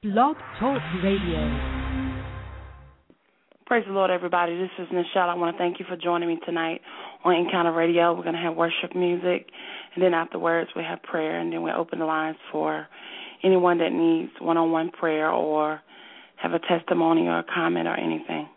Blog Talk Radio. Praise the Lord, everybody. This is Nichelle. I want to thank you for joining me tonight on Encounter Radio. We're going to have worship music, and then afterwards we have prayer, and then we open the lines for anyone that needs one-on-one prayer or have a testimony or a comment or anything.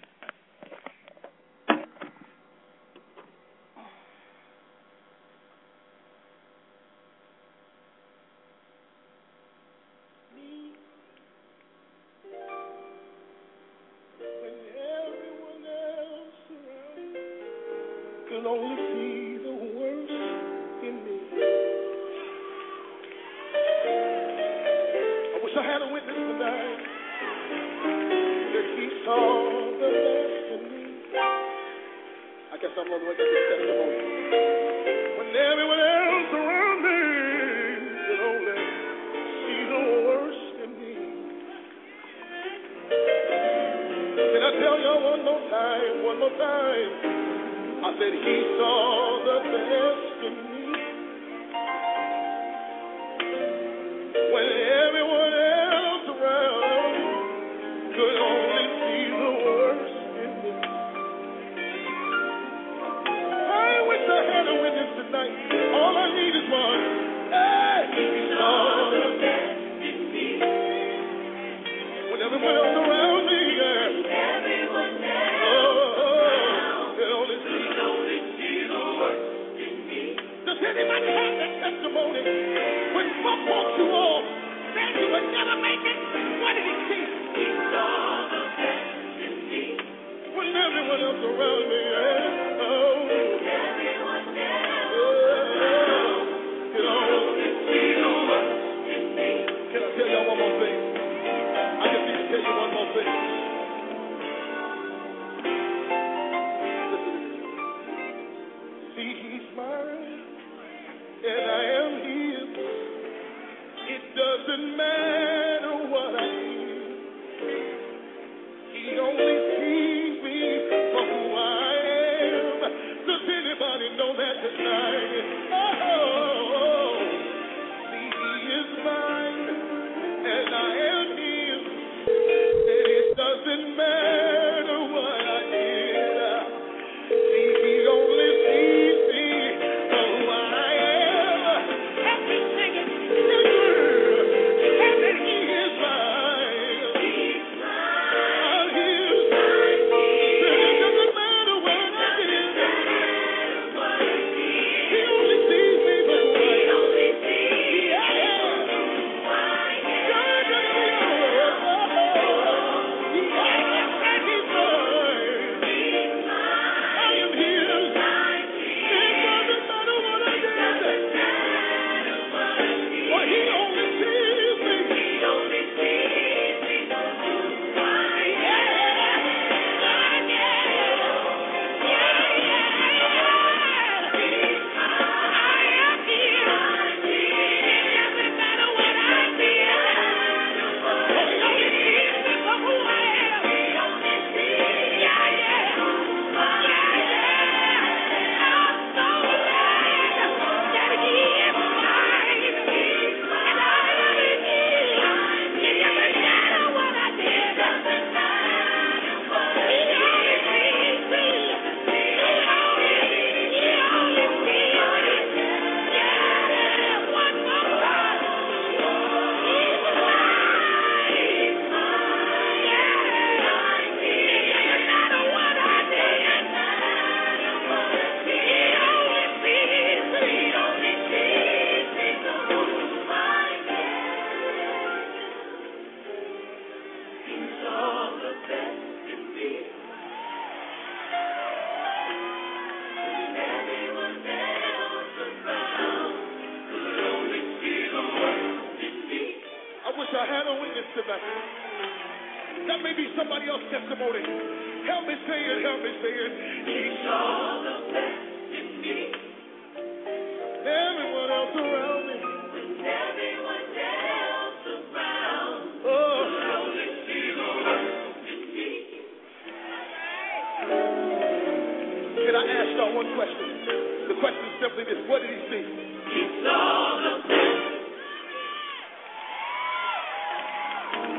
Can I ask y'all one question? The question is simply this: what did he see? He saw the best.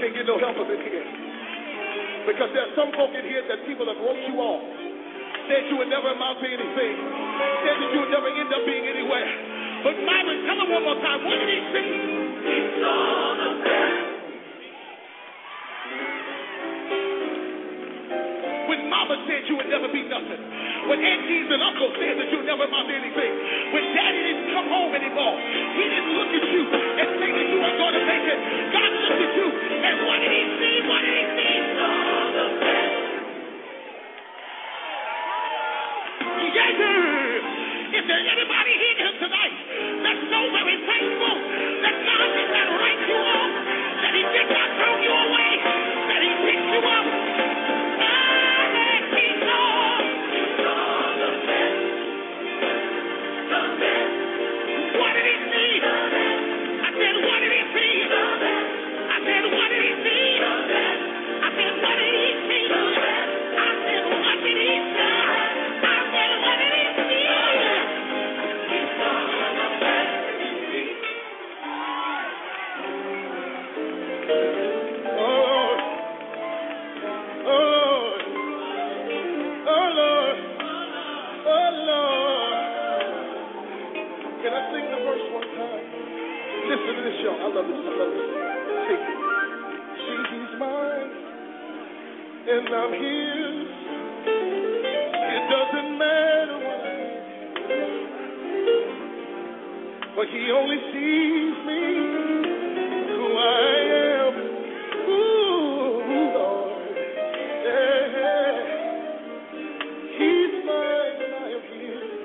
Can't get no help up in here. Because there's some folk in here that people have wrote you off. Said you would never amount to anything. Said that you would never end up being anywhere. But Myron, tell him one more time. What did he say? He saw the best. When Mama said you would never be nothing. When aunties and uncles said that you would never amount to anything. When Daddy didn't come home anymore. He didn't look at you and say that you weren't going to make it. God looked at you and what did he see? What did he see? He saw the best. If there's anybody here tonight that's so very thankful that God did not write you off, that he did not throw you away, that he picked you up, he saw the best. The best. What did he see? The best. I said, what did he see? The best. I said, what did he see? The best. I said, what did he see? The best. I said, what did he see? Listen to this, y'all. I love this. I love this. See, he's mine, and I'm his. It doesn't matter what I do, but he only sees me who I am. Ooh, Lord. Yeah. He's mine, and I am his.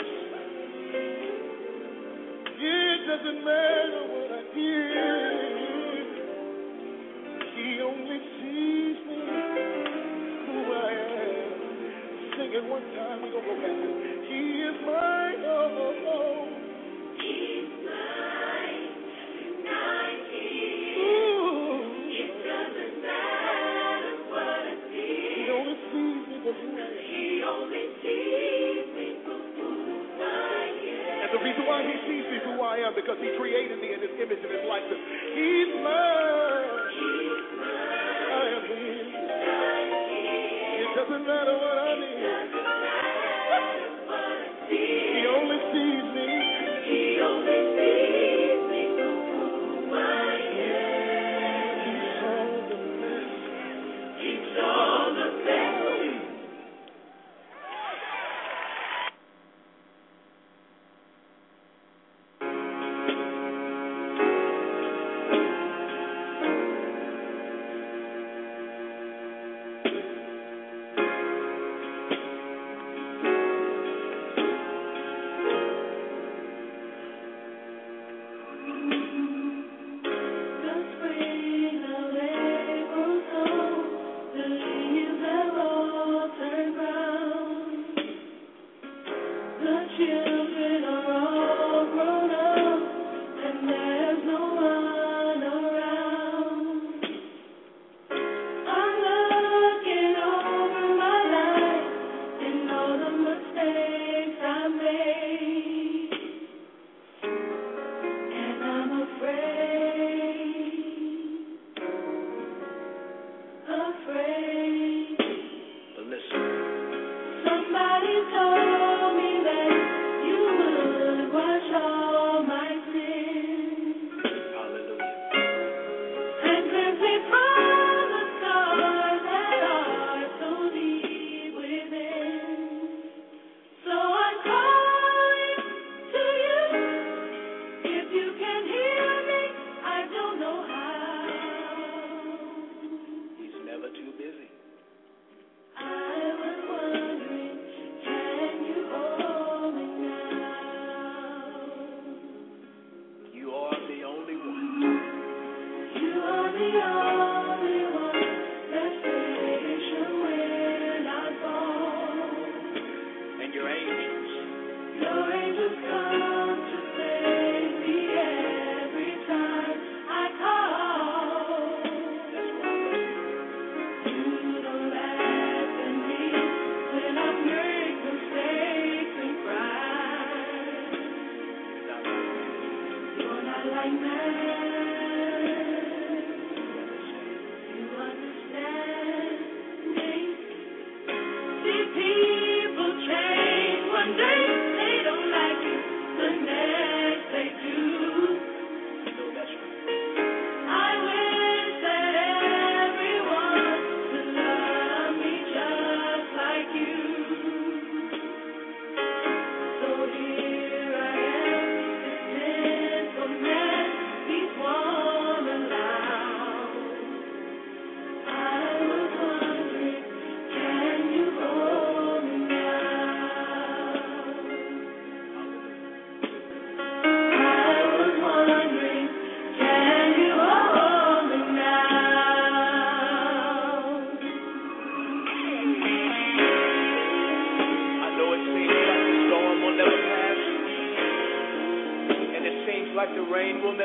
It doesn't matter what I did. He only sees me who I am. Sing it one time, we're going to go back to it. He is mine, oh. He's mine, and I'm his. Ooh. It doesn't matter what I did. He only sees me for who I am. He only sees me for who I am. And the reason why he sees me who I am, because he created me in his image and his likeness. He's mine. He's mine. I am his. It doesn't matter what I need. He only sees me. He only sees me for who I am. He saw the best. He saw the best.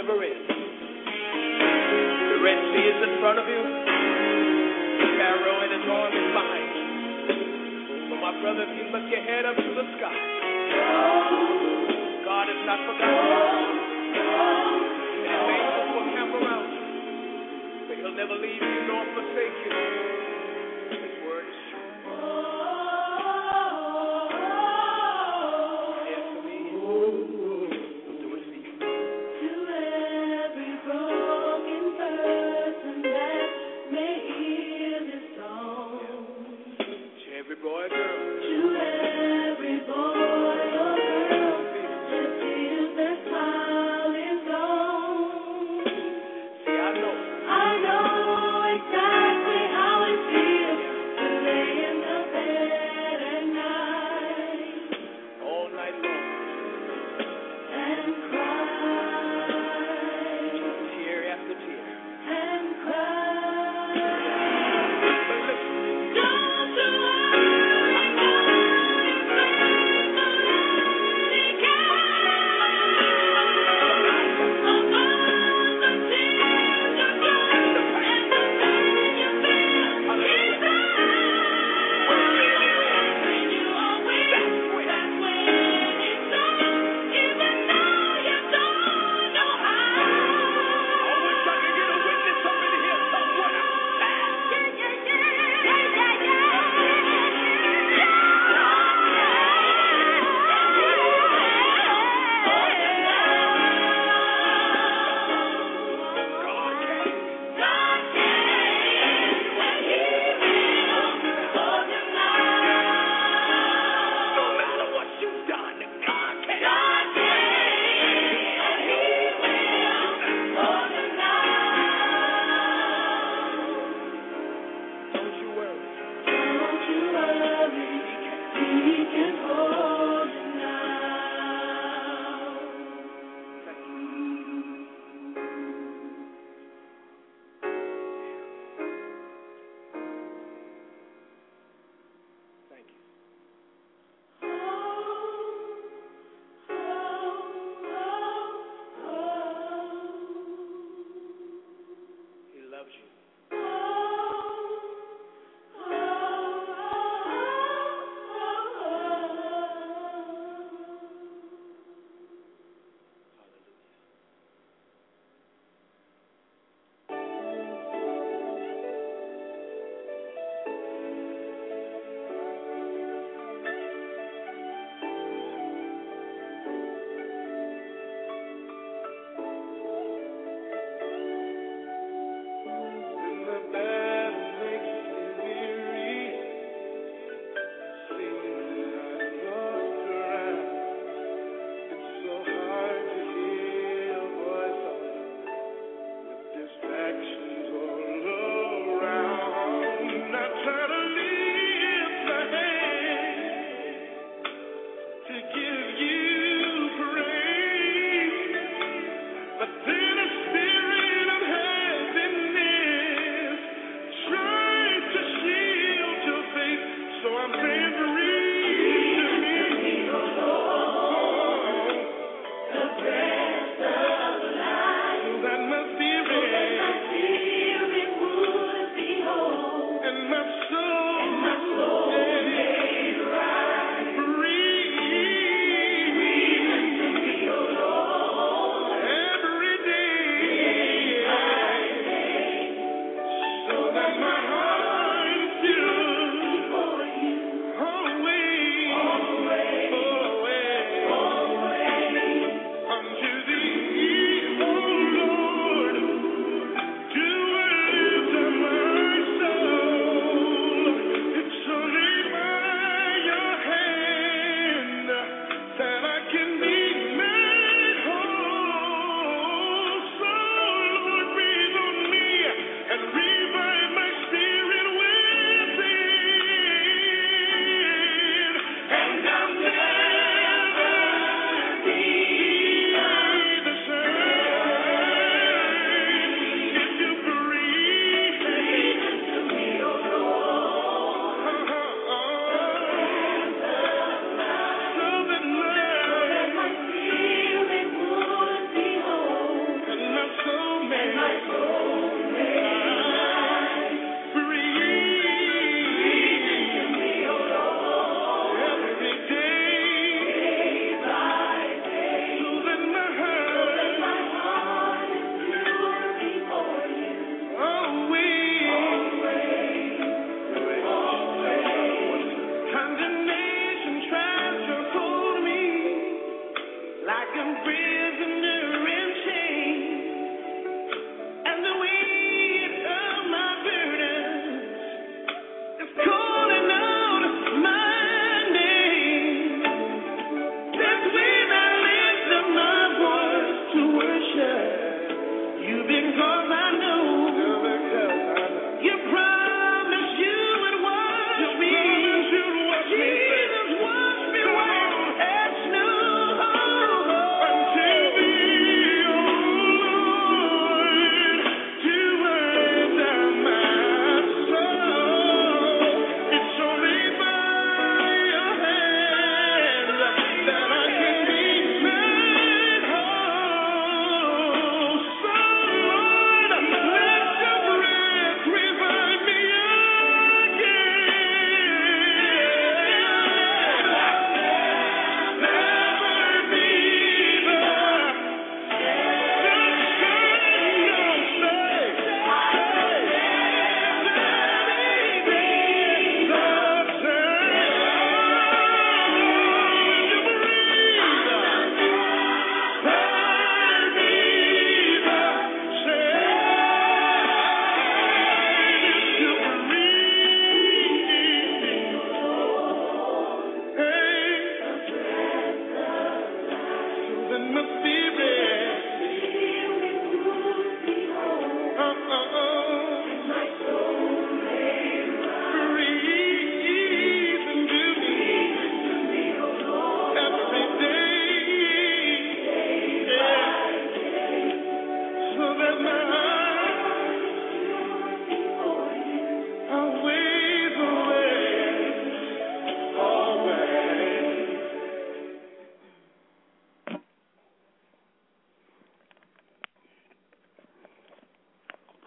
never end. The Red Sea is in front of you. Pharaoh and his army is behind you. But my brother, if you lift your head up to the sky, God has not forgotten you. And his angels will camp around you. But he'll never leave you nor forsake you. His word is true. Yes, for me. Do it for you. To every broken person that may hear this song. To every boy, girl. To every boy or girl that feels their smile is gone. See, I know. I know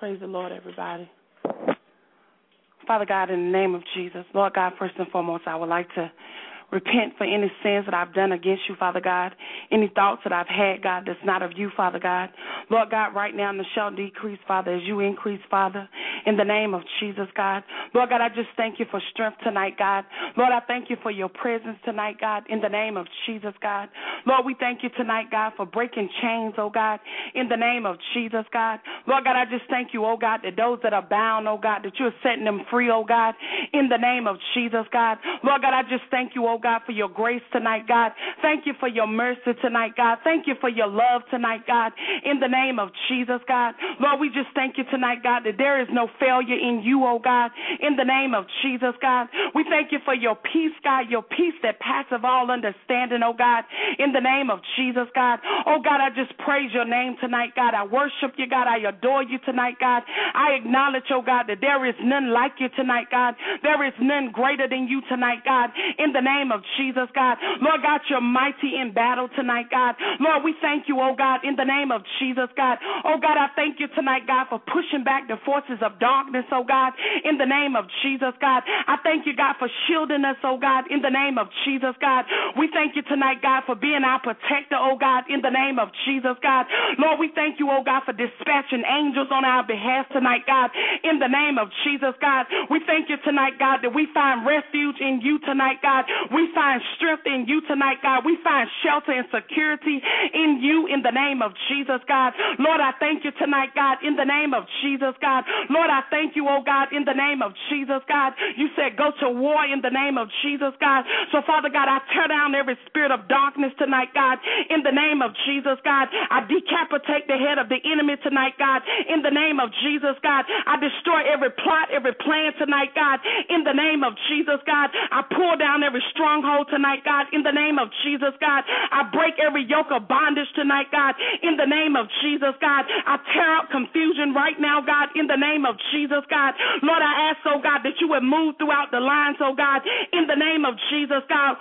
Praise the Lord, everybody. Father God, in the name of Jesus, Lord God, first and foremost, I would like to repent for any sins that I've done against you, Father God, any thoughts that I've had, God, that's not of you, Father God. Lord God, right now, the shall decrease, Father, as you increase, Father, in the name of Jesus, God. Lord God, I just thank you for strength tonight, God. Lord, I thank you for your presence tonight, God, in the name of Jesus, God. Lord, we thank you tonight, God, for breaking chains, oh God, in the name of Jesus, God. Lord God, I just thank you, oh God, that those that are bound, oh God, that you're setting them free, oh God, in the name of Jesus, God. Lord God, I just thank you, oh God, for your grace tonight, God. Thank you for your mercy tonight, God. Thank you for your love tonight, God, in the name of Jesus, God. Lord, we just thank you tonight, God, that there is no failure in you, oh God, in the name of Jesus, God. We thank you for your peace, God, your peace that passeth all understanding, oh God, in the name of Jesus, God. Oh God, I just praise your name tonight, God. I worship you, God. I adore you tonight, God. I acknowledge, oh God, that there is none like you tonight, God. There is none greater than you tonight, God, in the name of Jesus, God. Lord God, you're mighty in battle tonight, God. Lord, we thank you, oh God, in the name of Jesus, God. Oh God, I thank you tonight, God, for pushing back the forces of darkness, oh God, in the name of Jesus, God. I thank you, God, for shielding us, oh God, in the name of Jesus, God. We thank you tonight, God, for being our protector, oh God, in the name of Jesus, God. Lord, we thank you, oh God, for dispatching angels on our behalf tonight, God, in the name of Jesus, God. We thank you tonight, God, that we find refuge in you tonight, God. We find strength in you tonight, God. We find shelter and security in you in the name of Jesus, God. Lord, I thank you tonight, God, in the name of Jesus, God. Lord, I thank you, oh God, in the name of Jesus, God. You said go to war in the name of Jesus, God. So, Father God, I tear down every spirit of darkness tonight, God, in the name of Jesus, God. I decapitate the head of the enemy tonight, God, in the name of Jesus, God. I destroy every plot, every plan tonight, God, in the name of Jesus, God. I pull down every stronghold tonight, God, in the name of Jesus, God. I break every yoke of bondage tonight, God, in the name of Jesus, God. I tear out confusion right now, God, in the name of Jesus, God. Lord, I ask, oh God, that you would move throughout the lines, oh God, in the name of Jesus, God.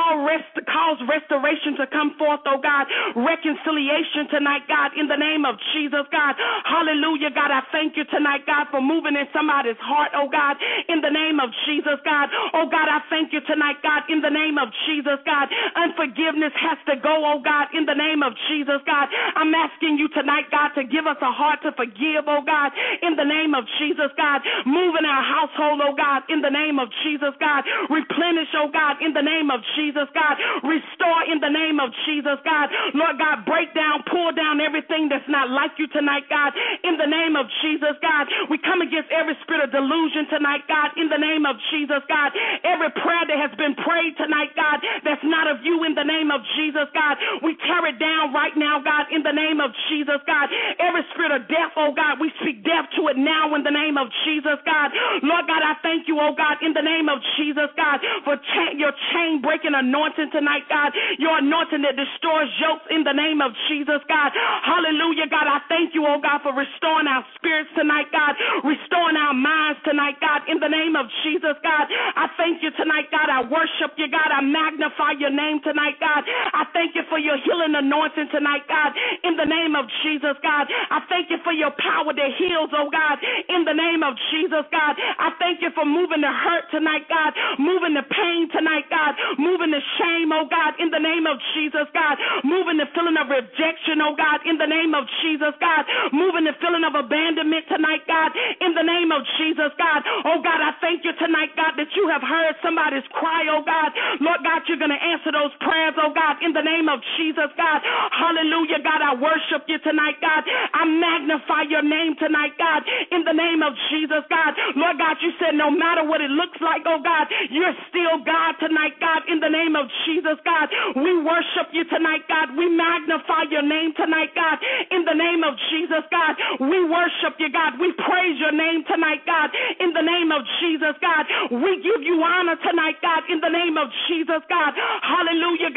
Cause restoration to come forth, oh God. Reconciliation tonight, God, in the name of Jesus, God. Hallelujah, God. I thank you tonight, God, for moving in somebody's heart, oh God, in the name of Jesus, God. Oh God, I thank you tonight, God, in the name of Jesus, God. Unforgiveness has to go, oh God, in the name of Jesus, God. I'm asking you tonight, God, to give us a heart to forgive, oh God, in the name of Jesus, God. Move in our household, oh God, in the name of Jesus, God. Replenish, oh God, in the name of Jesus, God. Restore in the name of Jesus, God. Lord God, break down, pull down everything that's not like you tonight, God, in the name of Jesus, God. We come against every spirit of delusion tonight, God, in the name of Jesus, God. Every prayer that has been prayed tonight, God, that's not of you in the name of Jesus, God. We tear it down right now, God, in the name of Jesus, God. Every spirit of death, oh God, we speak death to it now in the name of Jesus, God. Lord God, I thank you, oh God, in the name of Jesus, God, for your chain breaking anointing tonight, God. Your anointing that destroys yokes in the name of Jesus, God. Hallelujah, God. I thank you, oh God, for restoring our spirits tonight, God. Restoring our minds tonight, God, in the name of Jesus, God. I thank you tonight, God. I worship you, God. I magnify your name tonight, God. I thank you for your healing anointing tonight, God, in the name of Jesus, God. I thank you for your power that heals, oh God, in the name of Jesus, God. I thank you for moving the hurt tonight, God, moving the pain tonight, God, moving the shame, oh God, in the name of Jesus, God, moving the feeling of rejection, oh God, in the name of Jesus, God, moving the feeling of abandonment tonight, God, in the name of Jesus, God. Oh God, I thank you tonight, God, that you have heard somebody's cry, oh God. Lord God, you're going to answer those prayers, oh God, in the name of Jesus, God. Hallelujah, God, I worship you tonight, God. I magnify your name tonight, God, in the name of Jesus, God. Lord God, you said no matter what it looks like, oh God, you're still God tonight, God, in the name of Jesus, God. We worship you tonight, God. We magnify your name tonight, God, in the name of Jesus, God. We worship you, God. We praise your name tonight, God, in the name of Jesus, God. We give you honor tonight, God, in the name of Jesus, God. Hallelujah, God. I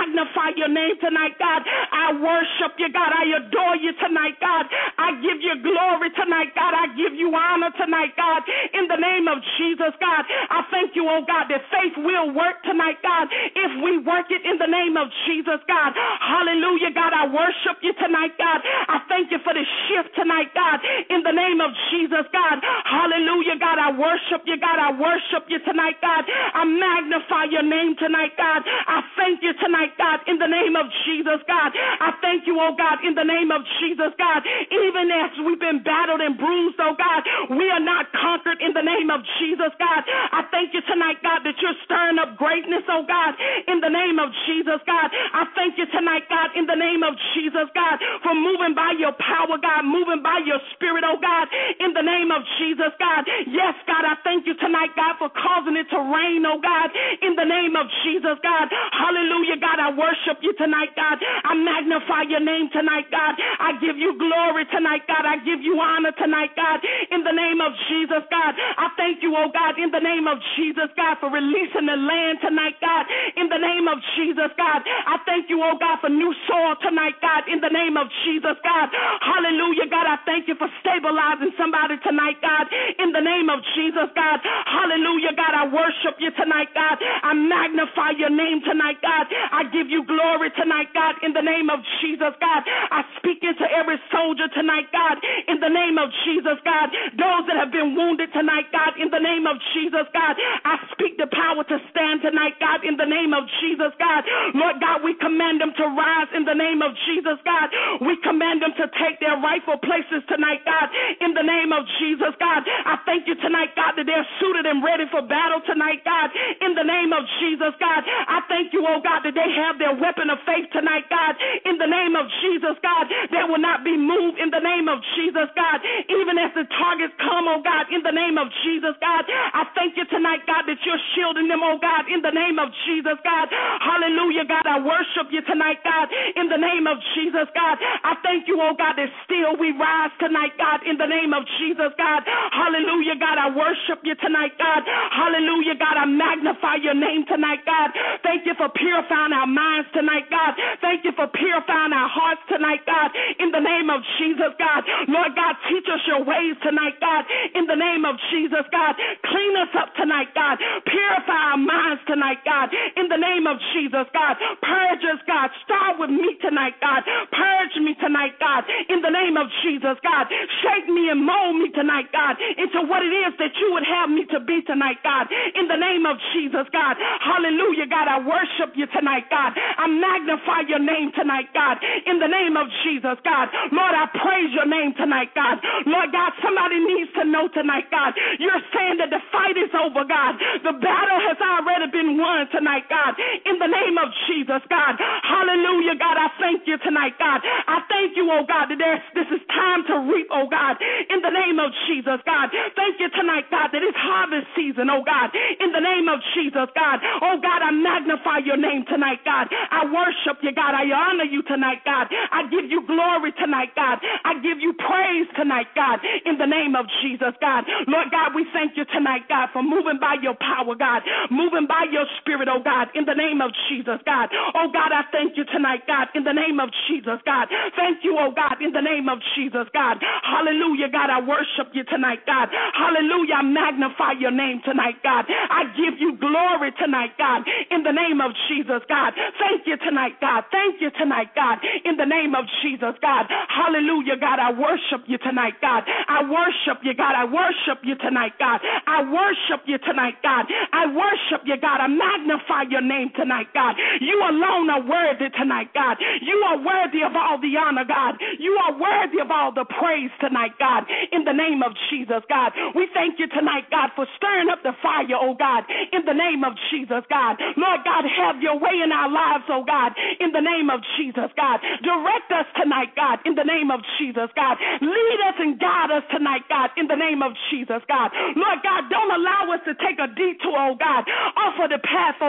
magnify your name tonight, God. I worship you, God. I adore you tonight, God. I give you glory tonight, God. I give you honor tonight, God. In the name of Jesus, God, I thank you, oh God, that faith will work tonight, God, if we work it in the name of Jesus, God. Hallelujah, God. I worship you tonight, God. I thank you for the shift tonight, God, in the name of Jesus, God. Hallelujah, God. I worship you, God. I worship you tonight, God. I magnify your name tonight, God. I thank you tonight, God, in the name of Jesus, God. I thank you, oh God, in the name of Jesus, God. Even as we've been battled and bruised, oh God, we are not conquered in the name of Jesus, God. I thank you tonight, God, that you're stirring up greatness, oh God, in the name of Jesus, God. I thank you tonight, God, in the name of Jesus, God, for moving by your power, God, moving by your spirit, oh God, in the name of Jesus, God. Yes, God, I thank you tonight, God, for causing it to rain, oh God, in the name of Jesus, God. Hallelujah, God, I worship you tonight, God. I magnify your name tonight, God. I give you glory tonight, God. I give you honor tonight, God, in the name of Jesus, God. I thank you, oh God, in the name of Jesus, God, for releasing the land tonight, God, in the name of Jesus, God. I thank you, oh God, for new soil tonight, God, in the name of Jesus, God. Hallelujah, God. I thank you for stabilizing somebody tonight, God, in the name of Jesus, God. Hallelujah, God. I worship you tonight, God. I magnify your name tonight, God. I give you glory tonight, God, in the name of Jesus, God. I speak into every soldier tonight, God, in the name of Jesus, God. Those that have been wounded tonight, God, in the name of Jesus, God. I speak the power to stand tonight, God, in the name of Jesus, God. Lord God, we command them to rise in the name of Jesus, God. We command them to take their rightful places tonight, God, in the name of Jesus, God. I thank you tonight, God, that they're suited and ready for battle tonight, God, in the name of Jesus, God. I thank you, oh God, that they have their weapon of faith tonight, God, in the name of Jesus, God. They will not be moved in the name of Jesus, God. Even as the targets come, oh God, in the name of Jesus, God. I thank you tonight, God, that you're shielding them, oh God, in the name of Jesus, God. Hallelujah, God. I worship you tonight, God, in the name of Jesus, God. I thank you, oh God, that still we rise tonight, God, in the name of Jesus, God. Hallelujah, God. I worship you tonight, God. Hallelujah, God. I magnify your name tonight, God. Thank you for purifying our minds tonight, God. Thank you for purifying our hearts tonight, God, in the name of Jesus, God. Lord God, teach us your ways tonight, God, in the name of Jesus, God. Clean us up tonight, God. Purify our minds tonight, God, in the name of Jesus, God. Purge us, God. Start with me tonight, God. Purge me tonight, God, in the name of Jesus, God. Shake me and mold me tonight, God, into what it is that you would have me to be tonight, God, in the name of Jesus, God. Hallelujah, God. I worship you tonight, God. I magnify your name tonight, God, in the name of Jesus, God. Lord, I praise your name tonight, God. Lord God, somebody needs to know tonight, God. You're saying that the fight is over, God. The battle has already been won tonight, God, in the name of Jesus, God. Hallelujah, God. I thank you tonight, God. I thank you, oh God, that this is time to reap, oh God, in the name of Jesus, God. Thank you tonight, God, that it's harvest season, oh God, in the name of Jesus, God. Oh God, I magnify your name tonight, God. I worship you, God. I honor you tonight, God. I give you glory tonight, God. I give you praise tonight, God, in the name of Jesus, God. Lord God, we thank you tonight, God, for moving by your power, God, moving by your spirit, oh God, in the name of Jesus, God. Oh God, I thank you tonight, God, in the name of Jesus, God. Thank you, oh God, in the name of Jesus, God. Hallelujah, God. I worship you tonight, God. Hallelujah. I magnify your name tonight, God. I give you glory tonight, God, in the name of Jesus, God. Thank you tonight, God. Thank you tonight, God, in the name of Jesus, God. Hallelujah, God. I worship you tonight, God. I worship you, God. I worship you tonight, God. I worship you tonight, God. I worship you, God. I magnify your name tonight, God. You alone are worthy tonight, God. You are worthy of all the honor, God. You are worthy of all the praise tonight, God, in the name of Jesus, God. We thank you tonight, God, for stirring up the fire, oh God, in the name of Jesus, God. Lord God, have your way in our lives, oh God, in the name of Jesus, God. Direct us tonight, God, in the name of Jesus, God. Lead us and guide us tonight, God, in the name of Jesus, God. Lord God, don't allow us to take a detour, oh God, off of the path, oh God, that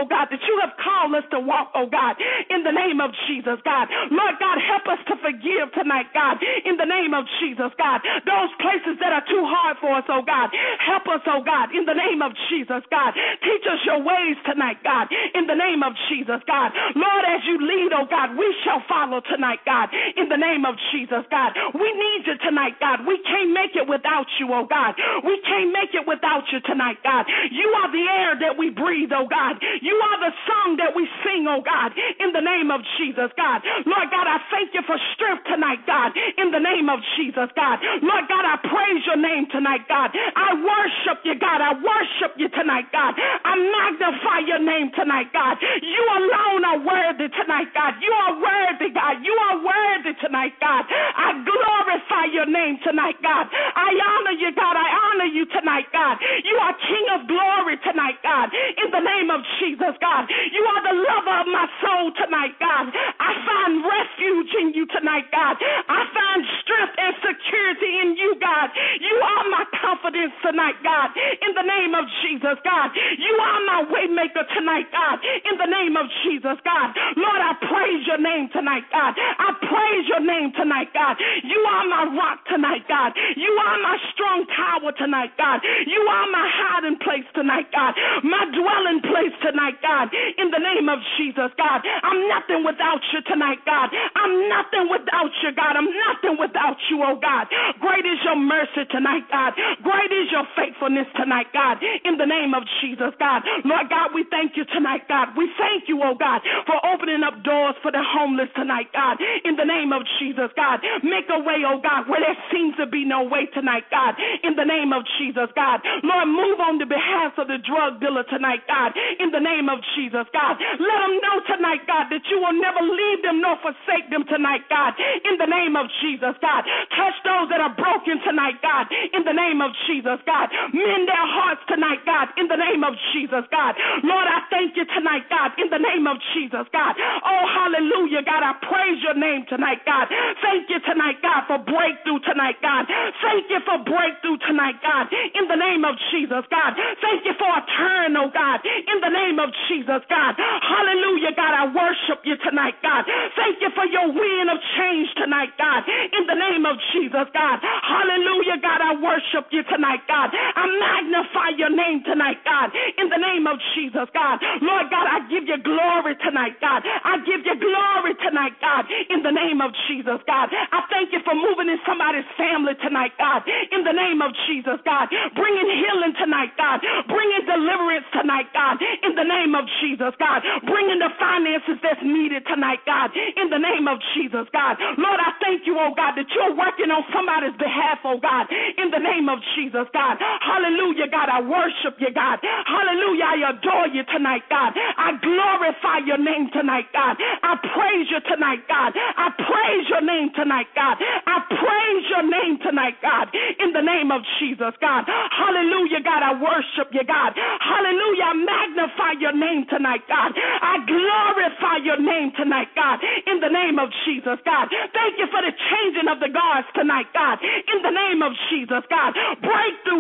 that you have called us to walk, oh God, in the name of Jesus, God. Lord God, help us to forgive tonight, God, in the name of Jesus, God. Those places that are too hard for us, oh God, help us, oh God, in the name of Jesus, God. Teach us your ways tonight, God, in the name of Jesus, God. Lord, as you lead, oh God, we shall follow tonight, God, in the name of Jesus, God. We need you tonight, God. We can't make it without you, oh God. We can't make it without you tonight, God. You are the air that we breathe, oh God. You are the song that we sing, oh God, in the name of Jesus, God. Lord God, I thank you for strength tonight, God, in the name of Jesus, God. Lord God, I praise your name tonight, God. I worship you, God. I worship you tonight, God. I magnify your name tonight, God. You alone are worthy tonight, God. You are worthy, God. You are worthy tonight, God. I glorify your name tonight, God. I honor you, God. I honor you tonight, God. You are King of glory tonight, God. In the name of Jesus, God. You are the lover of my soul tonight, God. I find refuge in you tonight, God. I find strength and security in you, God. You are my confidence tonight, God. In the name of Jesus, God. You are my way maker tonight, God. In the name of Jesus, God. Lord, I praise your name tonight, God. I praise your name tonight, God. You are my rock tonight, God. You are my strong tower tonight, God. You are my hiding place tonight, God. My dwelling place tonight, God. In the name of Jesus, God. I'm nothing without you tonight, God. I'm nothing without you, God. I'm nothing without you, oh God. Great is your mercy tonight, God. Great is your faithfulness tonight, God. In the name of Jesus, God. Lord God, we thank you tonight, God. We thank you, oh God, for opening up doors for the homeless tonight, God. In the name of Jesus, God. Make a way, oh God, where there seems to be no way tonight, God. In the name of Jesus, God. Lord, move on the behalf of the drug dealer tonight, God. In the name of Jesus, God. Let them know tonight, God, that you will never leave them nor forsake them tonight, God. In the name of Jesus, God. Touch those that are broken tonight, God. In the name of Jesus, God. Mend their hearts tonight, God. In the name of Jesus, God. Lord, I thank you tonight, God. In the name of Jesus, God. Oh, hallelujah, God. I praise your name tonight, God. Thank you tonight, God, for breakthrough tonight, God. Thank you for breakthrough tonight, God. In the name of Jesus, God. Thank you for a turn, oh God. In the name of Jesus, God. Hallelujah, God. I worship you tonight, God. Thank you for your wind of change tonight, God. In the name of Jesus, God. Hallelujah, God. I worship you tonight, God. I magnify your name tonight, God. In the name of Jesus, God. Lord God, I give you glory tonight, God. I give you glory tonight, God. In the name of Jesus, God. I thank you for moving in somebody's family tonight, God. In the name of Jesus, God. Bringing healing tonight, God. Bringing deliverance tonight, God. In the name of Jesus, God. Bringing the finances that's needed tonight, God. In the name of Jesus, God. Lord, I thank you, oh God, that you're working on somebody's behalf, oh God. In the name of Jesus, God. Hallelujah, God. I worship you, God. Hallelujah. I adore you tonight, God. I glorify your name tonight, God. I praise you tonight, God. I praise your name tonight, God. I praise your name tonight, God. In the name of Jesus, God. Hallelujah, God. I worship you, God. Hallelujah. I magnify your name tonight, God. I glorify your name tonight, God. In the name of Jesus, God. Thank you for the changing of the guards tonight, God. In the name of Jesus, God. Breakthrough.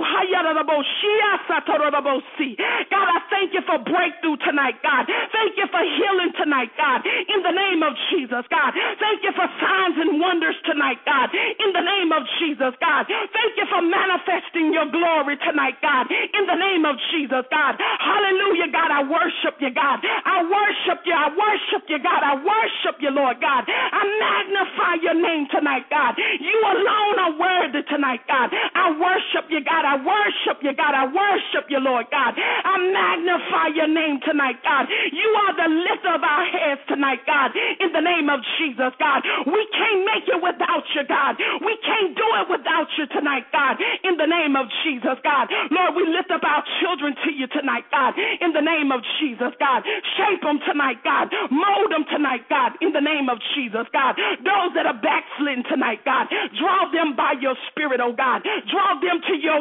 God, I thank you for breakthrough tonight, God. Thank you for healing tonight, God. In the name of Jesus, God. Thank you for signs and wonders tonight, God. In the name of Jesus, God. Thank you for manifesting your glory tonight, God. In the name of Jesus, God. Hallelujah, God. I worship you, God. I worship you. I worship you, God. I worship you, Lord God. I magnify your name tonight, God. You alone are worthy tonight, God. I worship you, God. I worship you, God. I worship you, Lord God. I magnify your name tonight, God. You are the lifter of our heads tonight, God. In the name of Jesus, God. We can't make it without you, God. We can't do it without you tonight, God. In the name of Jesus, God. Lord, we lift up our children to you tonight, God. In the name of Jesus, God. Shape them tonight, God. Mold them tonight, God. In the name of Jesus, God. Those that are backslidden tonight, God. Draw them by your spirit, oh God. Draw them to your will, to your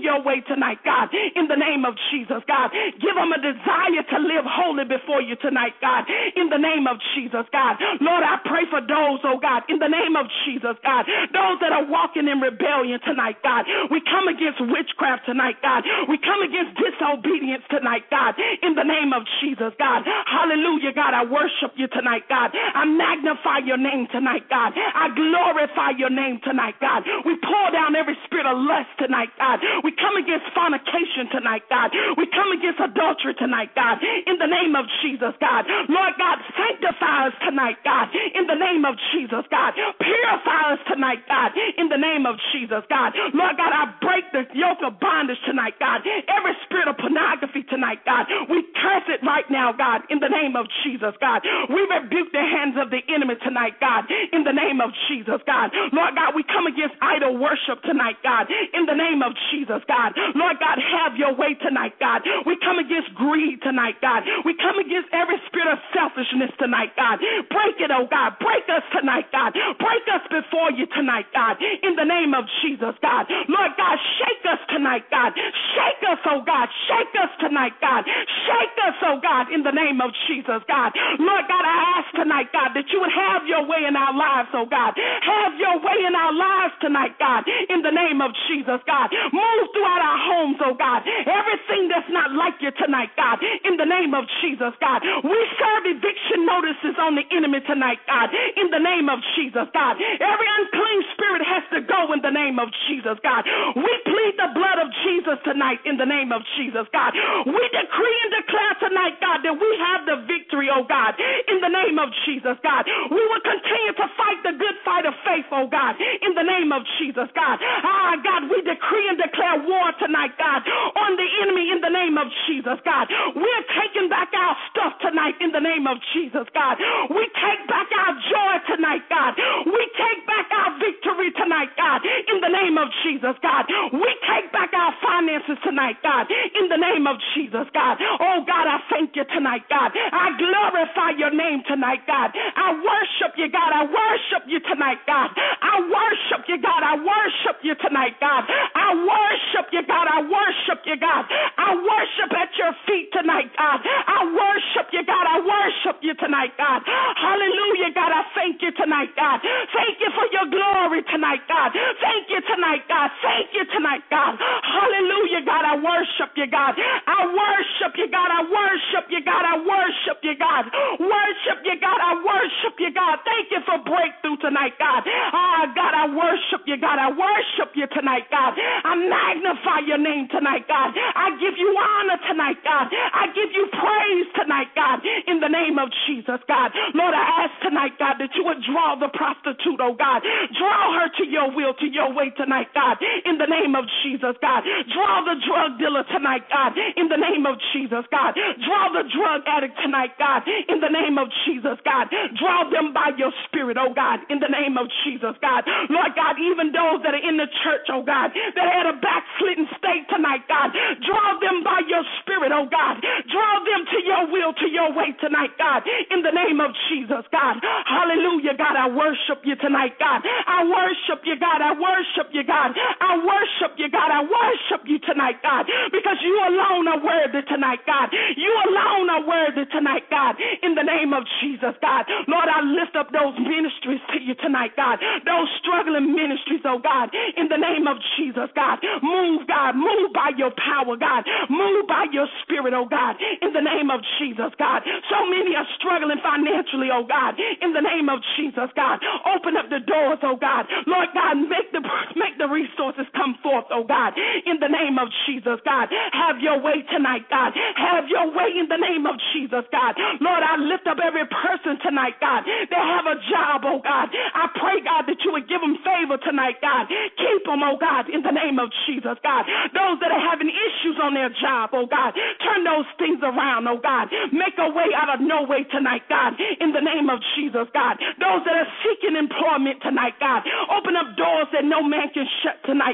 your way tonight, God, in the name of Jesus, God. Give them a desire to live holy before you tonight, God, in the name of Jesus, God. Lord, I pray for those, oh God, in the name of Jesus, God, those that are walking in rebellion tonight, God. We come against witchcraft tonight, God. We come against disobedience tonight, God, in the name of Jesus, God. Hallelujah, God. I worship you tonight, God. I magnify your name tonight, God. I glorify your name tonight, God. We pour down every spirit of lust tonight, God. We come against fornication tonight, God. We come against adultery tonight, God, in the name of Jesus, God. Lord God, sanctify us tonight, God, in the name of Jesus, God. Purify us tonight, God, in the name of Jesus, God. Lord God, I break the yoke of bondage tonight, God. Every spirit of pornography tonight, God. We curse it right now, God, in the name of Jesus, God. We rebuke the hands of the enemy tonight, God, in the name of Jesus, God. Lord God, we come against idol worship tonight, God, in the name of Jesus, God. Lord God, have your way tonight, God. We come against greed tonight, God. We come against every spirit of selfishness tonight, God. Break it, oh God. Break us tonight, God. Break us before you tonight, God, in the name of Jesus, God. Lord God, shake us tonight, God. Shake us, oh God. Shake us tonight, God. Shake us, oh God, in the name of Jesus, God. Lord God, I ask tonight, God, that you would have your way in our lives, oh God. Have your way in our lives tonight, God, in the name of Jesus, God. Move throughout our homes, oh God. Everything that's not like you tonight, God, in the name of Jesus, God. We serve eviction notices on the enemy tonight, God, in the name of Jesus, God. Every unclean spirit has to go in the name of Jesus, God. We plead the blood of Jesus tonight in the name of Jesus, God. We decree and declare tonight, God, that we have the victory, oh God, in the name of Jesus, God. We will continue to fight the good fight of faith, oh God, in the name of Jesus, God. God, we decree and declare war tonight, God, on the enemy in the name of Jesus, God. We're taking back our stuff tonight in the name of Jesus, God. We take back our joy tonight, God. We take back our victory tonight, God, in the name of Jesus, God. We take back our finances tonight, God, in the name of Jesus, God. Oh, God, I thank you tonight, God. I glorify your name tonight, God. I worship you, God. I worship you tonight, God. I worship you, God. I worship you tonight, God. I worship you, God. I worship you, God. I worship at your feet tonight, God. I worship you, God. I worship you tonight, God. Hallelujah, God. I thank you tonight, God. Thank you for your glory tonight, God. Thank you tonight, God. Thank you tonight, God. Hallelujah, God. I worship you, God. I worship you, God. I worship you, God. I worship you, God. Worship you, God. I worship you, God. Thank you for breakthrough tonight, God. God, I worship you, God. I worship you tonight, God. I magnify your name tonight, God. I give you honor tonight, God. I give you praise tonight, God, in the name of Jesus, God. Lord, I ask tonight, God, that you would draw the prostitute, oh God. Draw her to your will, to your way tonight, God, in the name of Jesus, God. Draw the drug dealer tonight, God, in the name of Jesus, God. Draw the drug addict tonight, God, in the name of Jesus, God. Draw them by your spirit, oh God, in the name of Jesus, God. Lord God, even those that are in the church, oh God, that had a backslidden state tonight, God, draw them by your spirit, oh God. Draw them to your will, to your way tonight, God, in the name of Jesus, God. Hallelujah, God, I worship you tonight, God. I worship you, God. I worship you, God. I worship you, God. I worship you tonight, God, because you alone are worthy tonight, God. You alone are worthy tonight, God, in the name of Jesus, God. Lord, I lift up those ministries to you tonight, God. Those struggling ministries, oh God, in the name of Jesus, God. Move, God. Move by your power, God. Move by your spirit, oh God, in the name of Jesus, God. So many are struggling financially, oh God, in the name of Jesus, God. Open up the doors, oh God. Lord God, make the resources come forth, oh God, in the name of Jesus, God. Have your way tonight, God. Have your way in the name of Jesus, God. Lord, I lift up every person tonight, God, that have a job, oh God. I pray, God, that you would give them favor tonight, God. Keep them, oh God, in the name of Jesus, God. Those that are having issues on their job, oh God, turn those things around, oh God. Make a way out of no way tonight, God, in the name of Jesus, God. Those that are seeking employment tonight, God, open up doors that no man can shut tonight, God,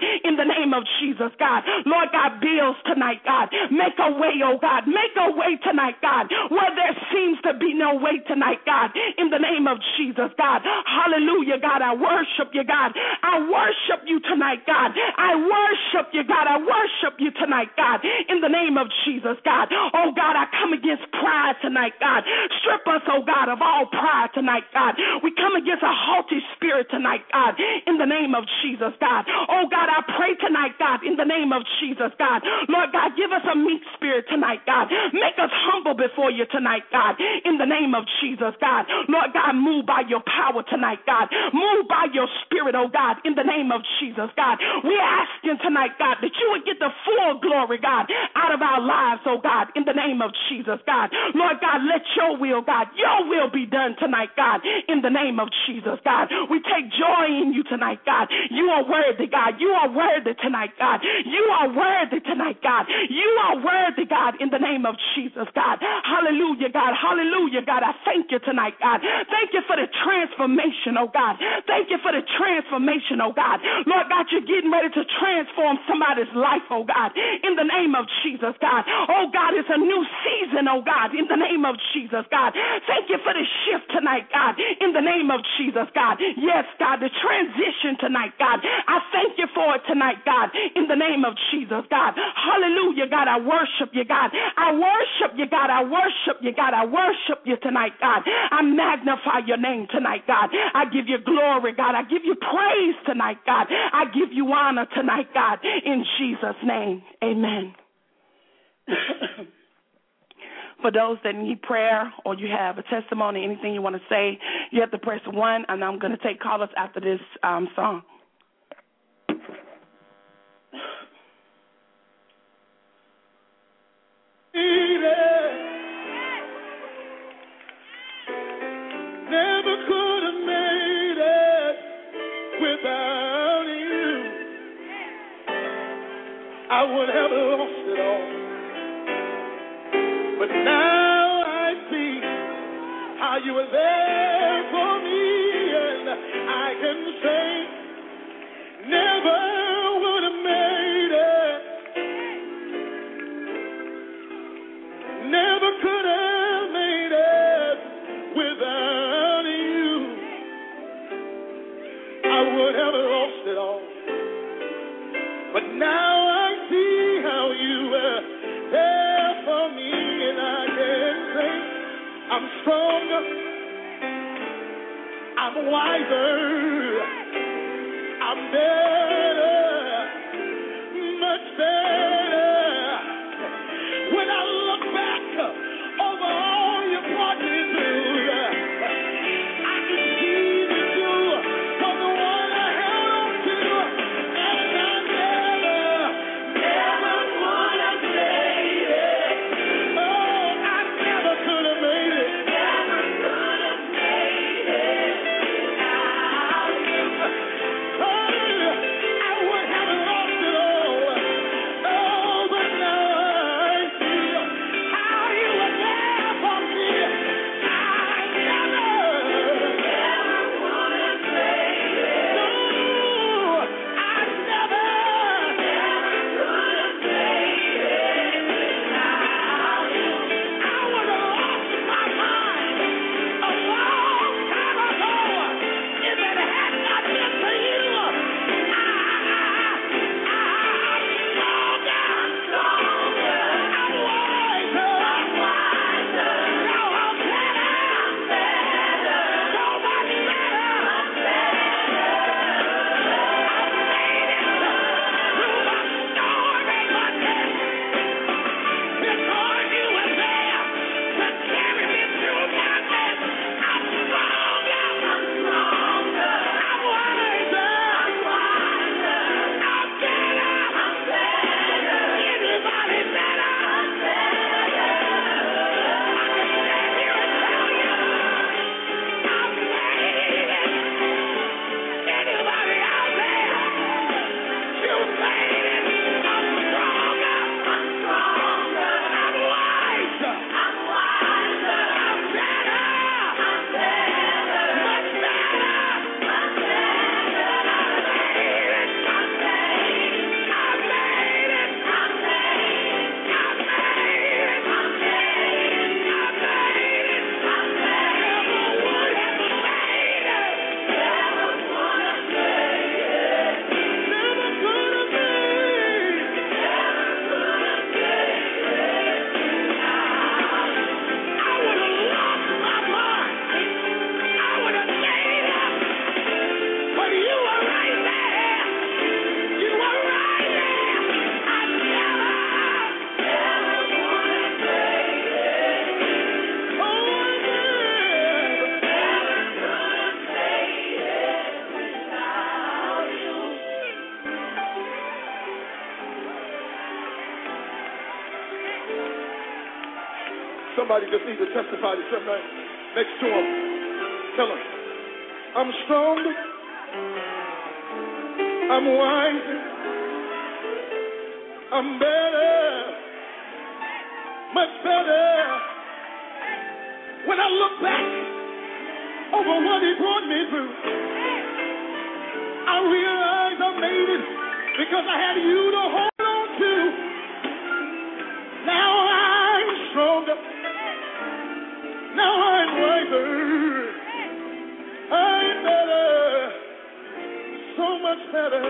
in the name of Jesus, God. Lord God, bills tonight, God. Make a way, oh God. Make a way tonight, God, where there seems to be no way tonight, God, in the name of Jesus, God. Hallelujah, God. I worship you, God. I worship you tonight, God. I worship you, God. I worship you tonight, God, in the name of Jesus, God. Oh, God, I come against pride tonight, God. Strip us, oh, God, of all pride tonight, God. We come against a haughty spirit tonight, God, in the name of Jesus, God. Oh, God, I pray tonight, God, in the name of Jesus, God. Lord God, give us a meek spirit tonight, God. Make us humble before you tonight, God, in the name of Jesus, God. Lord God, move by your power tonight, God. Move by your spirit, oh God, in the name of Jesus, God. We're asking tonight, God, that you would get the full glory, God, out of our lives, oh God, in the name of Jesus, God. Lord God, let your will, God, your will be done tonight, God, in the name of Jesus, God. We take joy in you tonight, God. You are worthy, God. You are worthy tonight, God. You are worthy tonight, God. You are worthy, God, in the name of Jesus, God. Hallelujah, God. Hallelujah, God. I thank you tonight, God. Thank you for the transformation, oh God. Thank you for the transformation, oh God. Lord God, you're getting ready to transform somebody's life, oh God, in the name of Jesus, God. Oh God, it's a new season, oh God, in the name of Jesus, God. Thank you for the shift tonight, God, in the name of Jesus, God. Yes, God, the transition tonight, God. I thank you for it tonight, God, in the name of Jesus, God. Hallelujah, God. I worship you, God. I worship you, God. I worship you, God. I worship you tonight, God. I magnify your name tonight, God. I give you glory, God. I give you praise tonight, God. I give you honor tonight, God. In Jesus' name, amen. For those that need prayer or you have a testimony, anything you want to say, you have to press 1, and I'm going to take callers after this song. Never could have made it without you. I would have lost it all. But now I see how you were there for me, and I can say, never would have made it. Never could have made it without you. I would have lost it all. But now I see how you were there for me, and I can say I'm stronger, I'm wiser, I'm better, much better. When I look back over all you brought me through, I can see that you were the one I held on to, and I never would have made it. Oh, I never could have made it. Never could have made it without you. Oh, I would Somebody just needs to testify to somebody next to him. Tell him, I'm stronger. I'm wiser. I'm better. Much better. When I look back over what he brought me through, I realize I made it because I had you to hold on to. Now I'm stronger. Now I'm wiser. I'm better. So much better.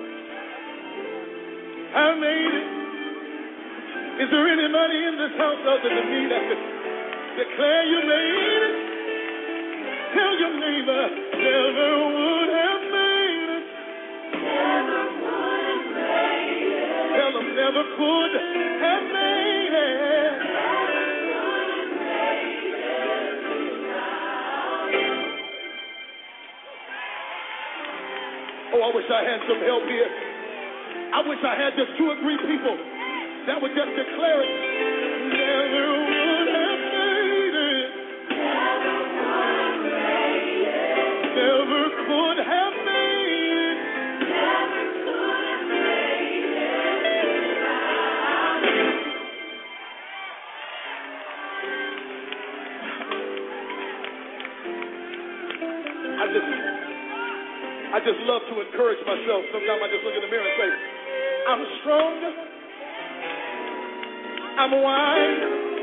I made it. Is there anybody in this house other than me that could declare you made it? Tell your neighbor, never would have made it. Never would have made it. Tell them, never could have made it. Never could have made it without you. Oh, I wish I had some help here. I wish I had just 2 or 3 people that would just declare it. Never would have made it. Never would have made it. Never could have made it. Never could have made it without you. I just love to encourage myself. Sometimes I just look in the mirror and say, I'm stronger. I'm wise.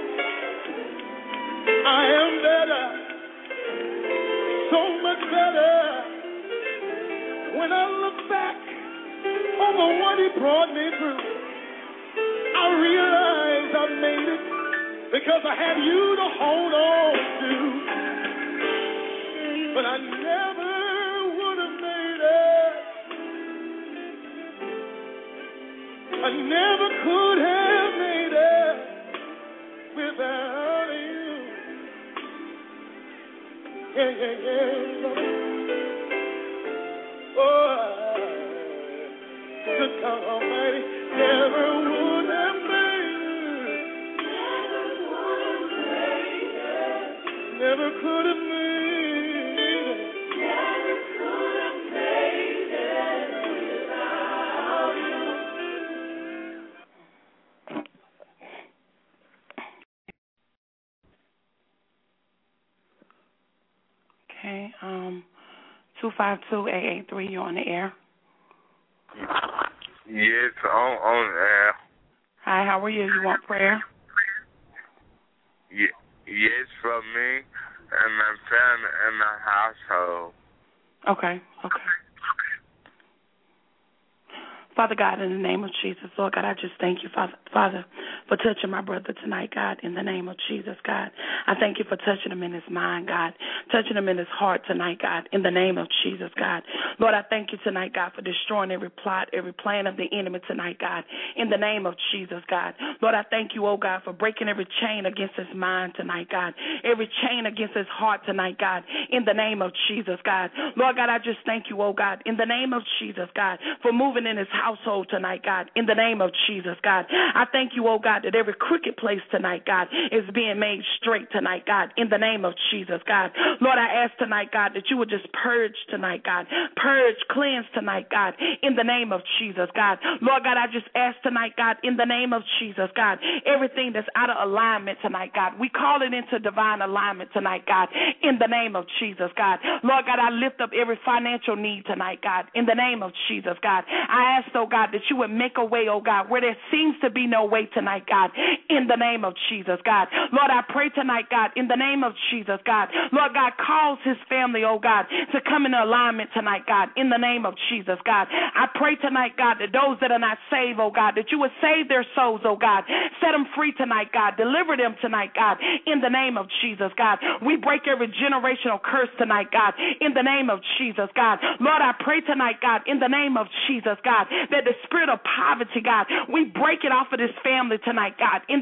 I am better. So much better. When I look back over what he brought me through, I realize I made it because I had you to hold on to. But I never would have made it. I never could have made it without you. Yeah. Oh, good God Almighty, never would have made it. Never would have made it. Never could have made it. Never could have made it without you. Okay, 252-883, you're on the air. Yes, on air. Hi, how are you? You want prayer? Yes, for me and my family and my household. Okay. Father God, in the name of Jesus, Lord God, I just thank you, Father, for touching my brother tonight, God, in the name of Jesus, God. I thank you for touching him in his mind, God, touching him in his heart tonight, God, in the name of Jesus, God. Lord, I thank you tonight, God, for destroying every plot, every plan of the enemy tonight, God, in the name of Jesus, God. Lord, I thank you, oh God, for breaking every chain against his mind tonight, God, every chain against his heart tonight, God, in the name of Jesus, God. Lord God, I just thank you, oh God, in the name of Jesus, God, for moving in his household tonight, God, in the name of Jesus, God. I thank you, oh God, that every crooked place tonight, God, is being made straight tonight, God, in the name of Jesus, God. Lord, I ask tonight, God, that you would just purge tonight, God, purge, cleanse tonight, God, in the name of Jesus, God. Lord God, I just ask tonight, God, in the name of Jesus, God, everything that's out of alignment tonight, God, we call it into divine alignment tonight, God, in the name of Jesus, God. Lord God, I lift up every financial need tonight, God, in the name of Jesus, God. I ask, oh God, that you would make a way, oh God, where there seems to be no way tonight, God, in the name of Jesus, God. Lord, I pray tonight, God, in the name of Jesus, God. Lord God, cause his family, oh God, to come into alignment tonight, God, in the name of Jesus, God. I pray tonight, God, that those that are not saved, oh God, that you would save their souls, oh God. Set them free tonight, God. Deliver them tonight, God, in the name of Jesus, God. We break every generational curse tonight, God, in the name of Jesus, God. Lord, I pray tonight, God, in the name of Jesus, God, that the spirit of poverty, God, we break it off of this family tonight, God, in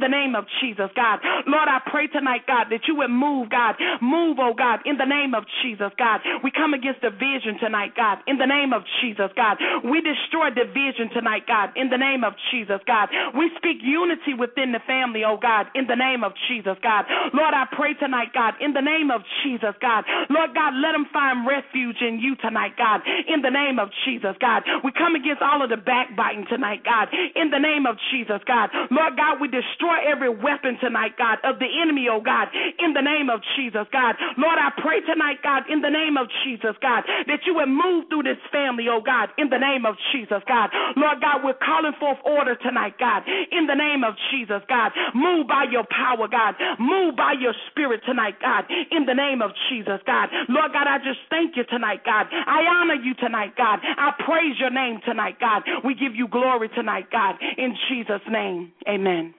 the name of Jesus, God. Lord, I pray tonight, God, that you would move, God. Move, oh God, in the name of Jesus, God. We come against division tonight, God, in the name of Jesus, God. We destroy division tonight, God, in the name of Jesus, God. We speak unity within the family, oh God, in the name of Jesus, God. Lord, I pray tonight, God, in the name of Jesus, God. Lord God, let them find refuge in you tonight, God, in the name of Jesus, God. We come against all of the backbiting tonight, God, in the name of Jesus, God. Lord God, we destroy every weapon tonight, God, of the enemy, oh God, in the name of Jesus, God. Lord, I pray tonight, God, in the name of Jesus, God, that you would move through this family, oh God, in the name of Jesus, God. Lord God, we're calling forth order tonight, God, in the name of Jesus, God. Move by your power, God. Move by your spirit tonight, God, in the name of Jesus, God. Lord God, I just thank you tonight, God. I honor you tonight, God. I praise your name tonight, God. We give you glory tonight, God, in Jesus' name. Amen.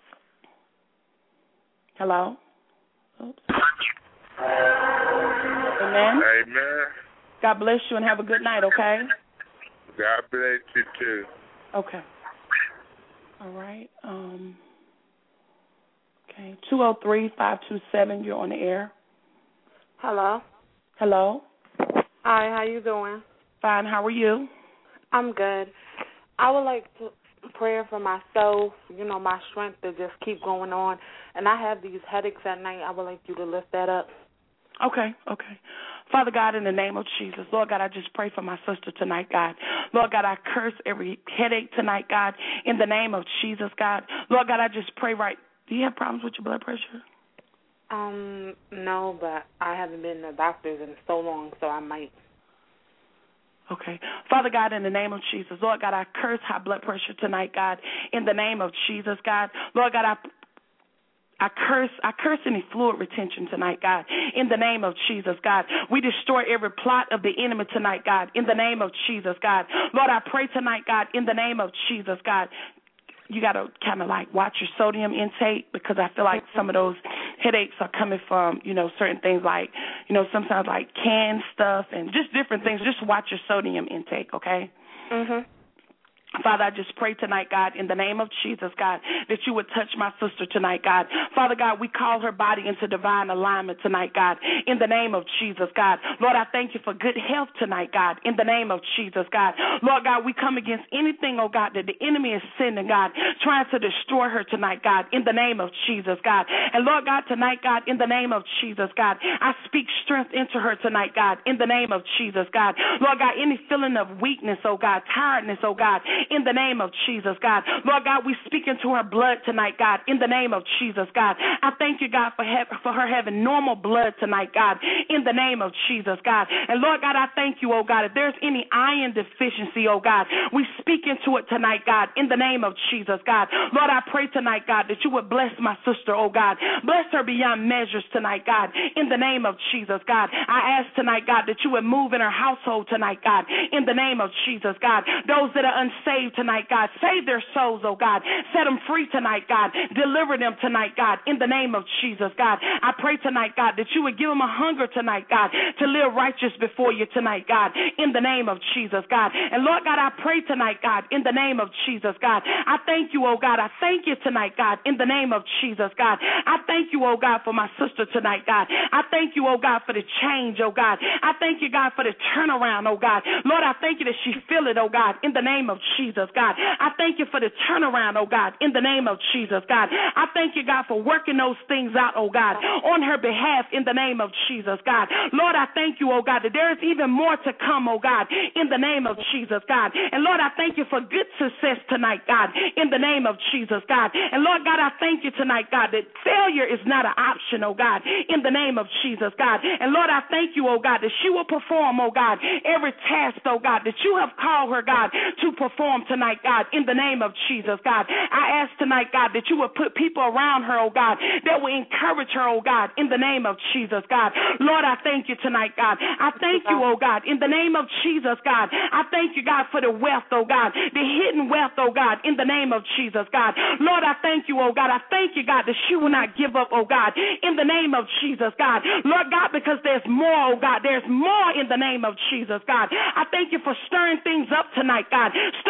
Hello? Oops. Amen. Amen. God bless you and have a good night, okay? God bless you too. Okay. All right. Okay. 203-527, you're on the air. Hello. Hello. Hi, how you doing? Fine, how are you? I'm good. I would like to pray for my soul, my strength to just keep going on. And I have these headaches at night. I would like you to lift that up. Okay. Father God, in the name of Jesus, Lord God, I just pray for my sister tonight, God. Lord God, I curse every headache tonight, God, in the name of Jesus, God. Lord God, I just pray do you have problems with your blood pressure? No, but I haven't been to the doctors in so long, so I might. Okay. Father God, in the name of Jesus, Lord God, I curse high blood pressure tonight, God, in the name of Jesus, God. Lord God, I curse any fluid retention tonight, God, in the name of Jesus, God. We destroy every plot of the enemy tonight, God, in the name of Jesus, God. Lord, I pray tonight, God, in the name of Jesus, God. You got to kind of watch your sodium intake, because I feel like some of those headaches are coming from, certain things sometimes canned stuff and just different things. Just watch your sodium intake, okay? Mhm. Father, I just pray tonight, God, in the name of Jesus, God, that you would touch my sister tonight, God. Father God, we call her body into divine alignment tonight, God, in the name of Jesus, God. Lord, I thank you for good health tonight, God, in the name of Jesus, God. Lord God, we come against anything, oh God, that the enemy is sending, God, trying to destroy her tonight, God, in the name of Jesus, God. And Lord God, tonight, God, in the name of Jesus, God, I speak strength into her tonight, God, in the name of Jesus, God. Lord God, any feeling of weakness, oh God, tiredness, oh God, in the name of Jesus, God. Lord God, we speak into her blood tonight, God, in the name of Jesus, God. I thank you, God, for her having normal blood tonight, God, in the name of Jesus, God. And Lord God, I thank you, oh God, if there's any iron deficiency, oh God, we speak into it tonight, God, in the name of Jesus, God. Lord, I pray tonight, God, that you would bless my sister, oh God. Bless her beyond measures tonight, God, in the name of Jesus, God. I ask tonight, God, that you would move in her household tonight, God, in the name of Jesus, God. Those that are unsaved tonight, God, save their souls, oh God. Set them free tonight, God. Deliver them tonight, God, in the name of Jesus, God. I pray tonight, God, that you would give them a hunger tonight, God, to live righteous before you tonight, God, in the name of Jesus, God. And Lord God, I pray tonight, God, in the name of Jesus, God. I thank you, oh God. I thank you tonight, God, in the name of Jesus, God. I thank you, oh God, for my sister tonight, God. I thank you, oh God, for the change, oh God. I thank you, God, for the turnaround, oh God. Lord, I thank you that she feel it, oh God, in the name of Jesus, God. I thank you for the turnaround, oh God, in the name of Jesus, God. I thank you, God, for working those things out, oh God, on her behalf in the name of Jesus, God. Lord, I thank you, oh God, that there is even more to come, oh God, in the name of Jesus, God. And Lord, I thank you for good success tonight, God, in the name of Jesus, God. And Lord God, I thank you tonight, God, that failure is not an option, oh God, in the name of Jesus, God. And Lord, I thank you, oh God, that she will perform, oh God, every task, oh God, that you have called her, God, to perform tonight, God, in the name of Jesus, God. I ask tonight, God, that you would put people around her, oh God, that will encourage her, oh God, in the name of Jesus, God. Lord, I thank you tonight, God. I thank you, oh God, in the name of Jesus, God. I thank you, God, for the wealth, oh God, the hidden wealth, oh God, in the name of Jesus, God. Lord, I thank you, oh God. I thank you, God, that she will not give up, oh God, in the name of Jesus, God. Lord God, because there's more, oh God. There's more in the name of Jesus, God. I thank you for stirring things up tonight, God. Stir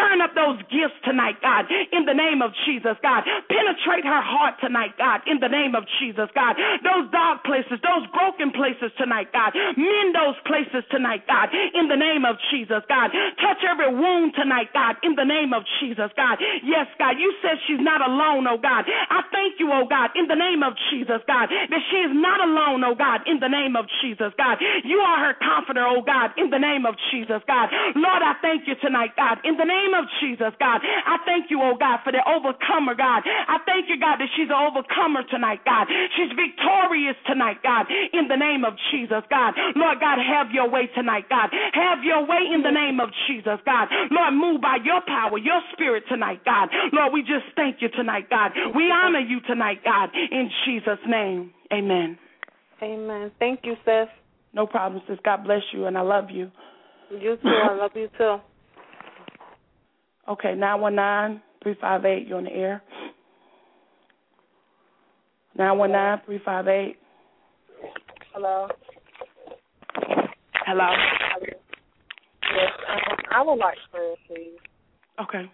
Stirring up those gifts tonight, God, in the name of Jesus, God. Penetrate her heart tonight, God, in the name of Jesus, God. Those dark places, those broken places tonight, God. Mend those places tonight, God, in the name of Jesus, God. Touch every wound tonight, God, in the name of Jesus, God. Yes, God, you said she's not alone, oh God. I thank you, oh God, in the name of Jesus, God, that she is not alone, oh God, in the name of Jesus, God. You are her comforter, oh God, in the name of Jesus, God. Lord, I thank you tonight, God, in the name of Jesus, God. I thank you, oh God, for the overcomer, God. I thank you, God, that she's an overcomer tonight, God. She's victorious tonight, God, in the name of Jesus, God. Lord God, have your way tonight, God. Have your way in the name of Jesus, God. Lord, move by your power, your spirit tonight, God. Lord, we just thank you tonight, God. We honor you tonight, God, in Jesus' name. Amen. Amen. Thank you, sis. No problem, sis. God bless you, and I love you. You too. I love you too. Okay, 919-358, you're on the air. 919-358. Hello. Hello. Yes, I would like prayer, please. Okay.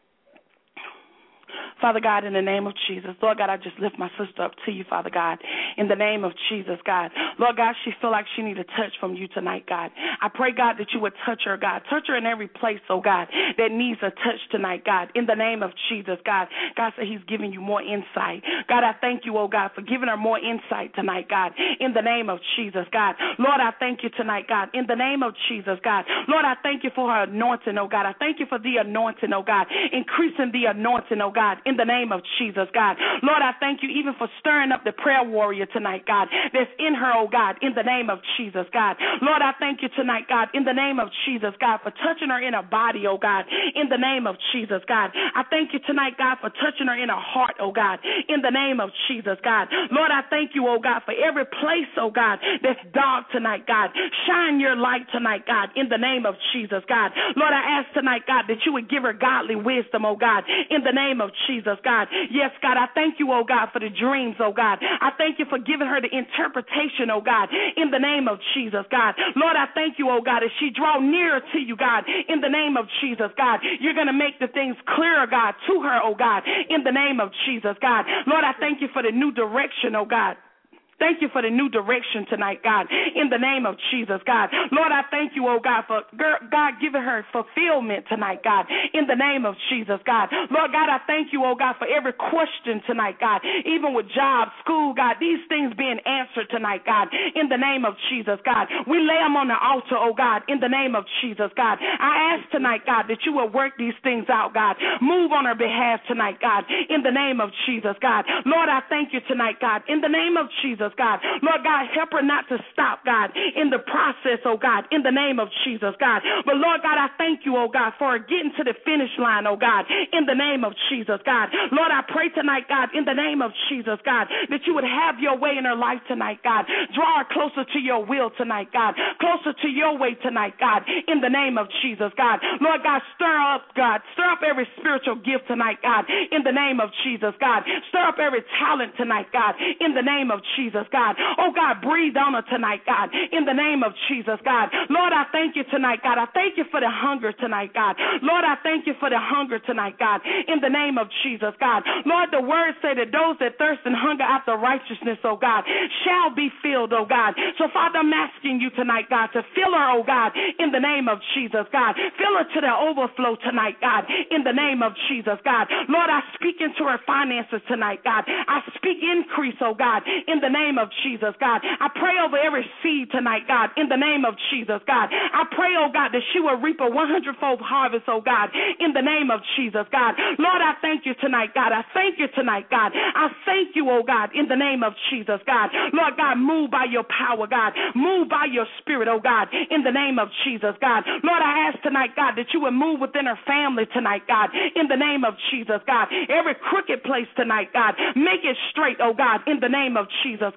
Father God, in the name of Jesus, Lord God, I just lift my sister up to you, Father God, in the name of Jesus, God. Lord God, she feel like she need a touch from you tonight, God. I pray, God, that you would touch her, God. Touch her in every place, oh God, that needs a touch tonight, God, in the name of Jesus, God. God said he's giving you more insight. God, I thank you, oh God, for giving her more insight tonight, God, in the name of Jesus, God. Lord, I thank you tonight, God, in the name of Jesus, God. Lord, I thank you for her anointing, oh God. I thank you for the anointing, oh God, increasing the anointing, oh God, in the name of Jesus, God. Lord, I thank you even for stirring up the prayer warrior tonight, God, that's in her, oh God, in the name of Jesus, God. Lord, I thank you tonight, God, in the name of Jesus, God, for touching her in her body, oh God, in the name of Jesus, God. I thank you tonight, God, for touching her in her heart, oh God, in the name of Jesus, God. Lord, I thank you, oh God, for every place, oh God, that's dark tonight, God. Shine your light tonight, God, in the name of Jesus, God. Lord, I ask tonight, God, that you would give her godly wisdom, oh God, in the name of Jesus, God. Yes, God, I thank you, oh God, for the dreams, oh God. I thank you for giving her the interpretation, oh God, in the name of Jesus, God. Lord, I thank you, oh God, as she draw nearer to you, God, in the name of Jesus, God. You're going to make the things clearer, God, to her, oh God, in the name of Jesus, God. Lord, I thank you for the new direction, oh God. Thank you for the new direction tonight, God, in the name of Jesus, God. Lord, I thank you, oh God, for God giving her fulfillment tonight, God, in the name of Jesus, God. Lord God, I thank you, oh God, for every question tonight, God, even with jobs, school, God, these things being answered tonight, God, in the name of Jesus, God. We lay them on the altar, oh God, in the name of Jesus, God. I ask tonight, God, that you will work these things out, God. Move on her behalf tonight, God, in the name of Jesus, God. Lord, I thank you tonight, God, in the name of Jesus, God. Lord God, help her not to stop, God, in the process, oh God, in the name of Jesus, God. But Lord God, I thank you, oh God, for her getting to the finish line, oh God, in the name of Jesus, God. Lord, I pray tonight, God, in the name of Jesus, God, that you would have your way in her life tonight, God. Draw her closer to your will tonight, God. Closer to your way tonight, God, in the name of Jesus, God. Lord God, stir up, God. Stir up every spiritual gift tonight, God, in the name of Jesus, God. Stir up every talent tonight, God, in the name of Jesus, God. Oh, God, breathe on her tonight, God, in the name of Jesus, God. Lord, I thank you tonight, God. I thank you for the hunger tonight, God. Lord, I thank you for the hunger tonight, God, in the name of Jesus, God. Lord, the words say that those that thirst and hunger after righteousness, oh God, shall be filled, oh God. So, Father, I'm asking you tonight, God, to fill her, oh God, in the name of Jesus, God. Fill her to the overflow tonight, God, in the name of Jesus, God. Lord, I speak into her finances tonight, God. I speak increase, oh God, in the name of Jesus, God. I pray over every seed tonight, God, in the name of Jesus, God. I pray, oh God, that she will reap a 100-fold harvest, oh God, in the name of Jesus, God. Lord, I thank you tonight, God. I thank you tonight, God. I thank you, oh God, in the name of Jesus, God. Lord God, move by your power, God. Move by your spirit, oh God, in the name of Jesus, God. Lord, I ask tonight, God, that you would move within her family tonight, God, in the name of Jesus, God. Every crooked place tonight, God, make it straight, oh God, in the name of Jesus,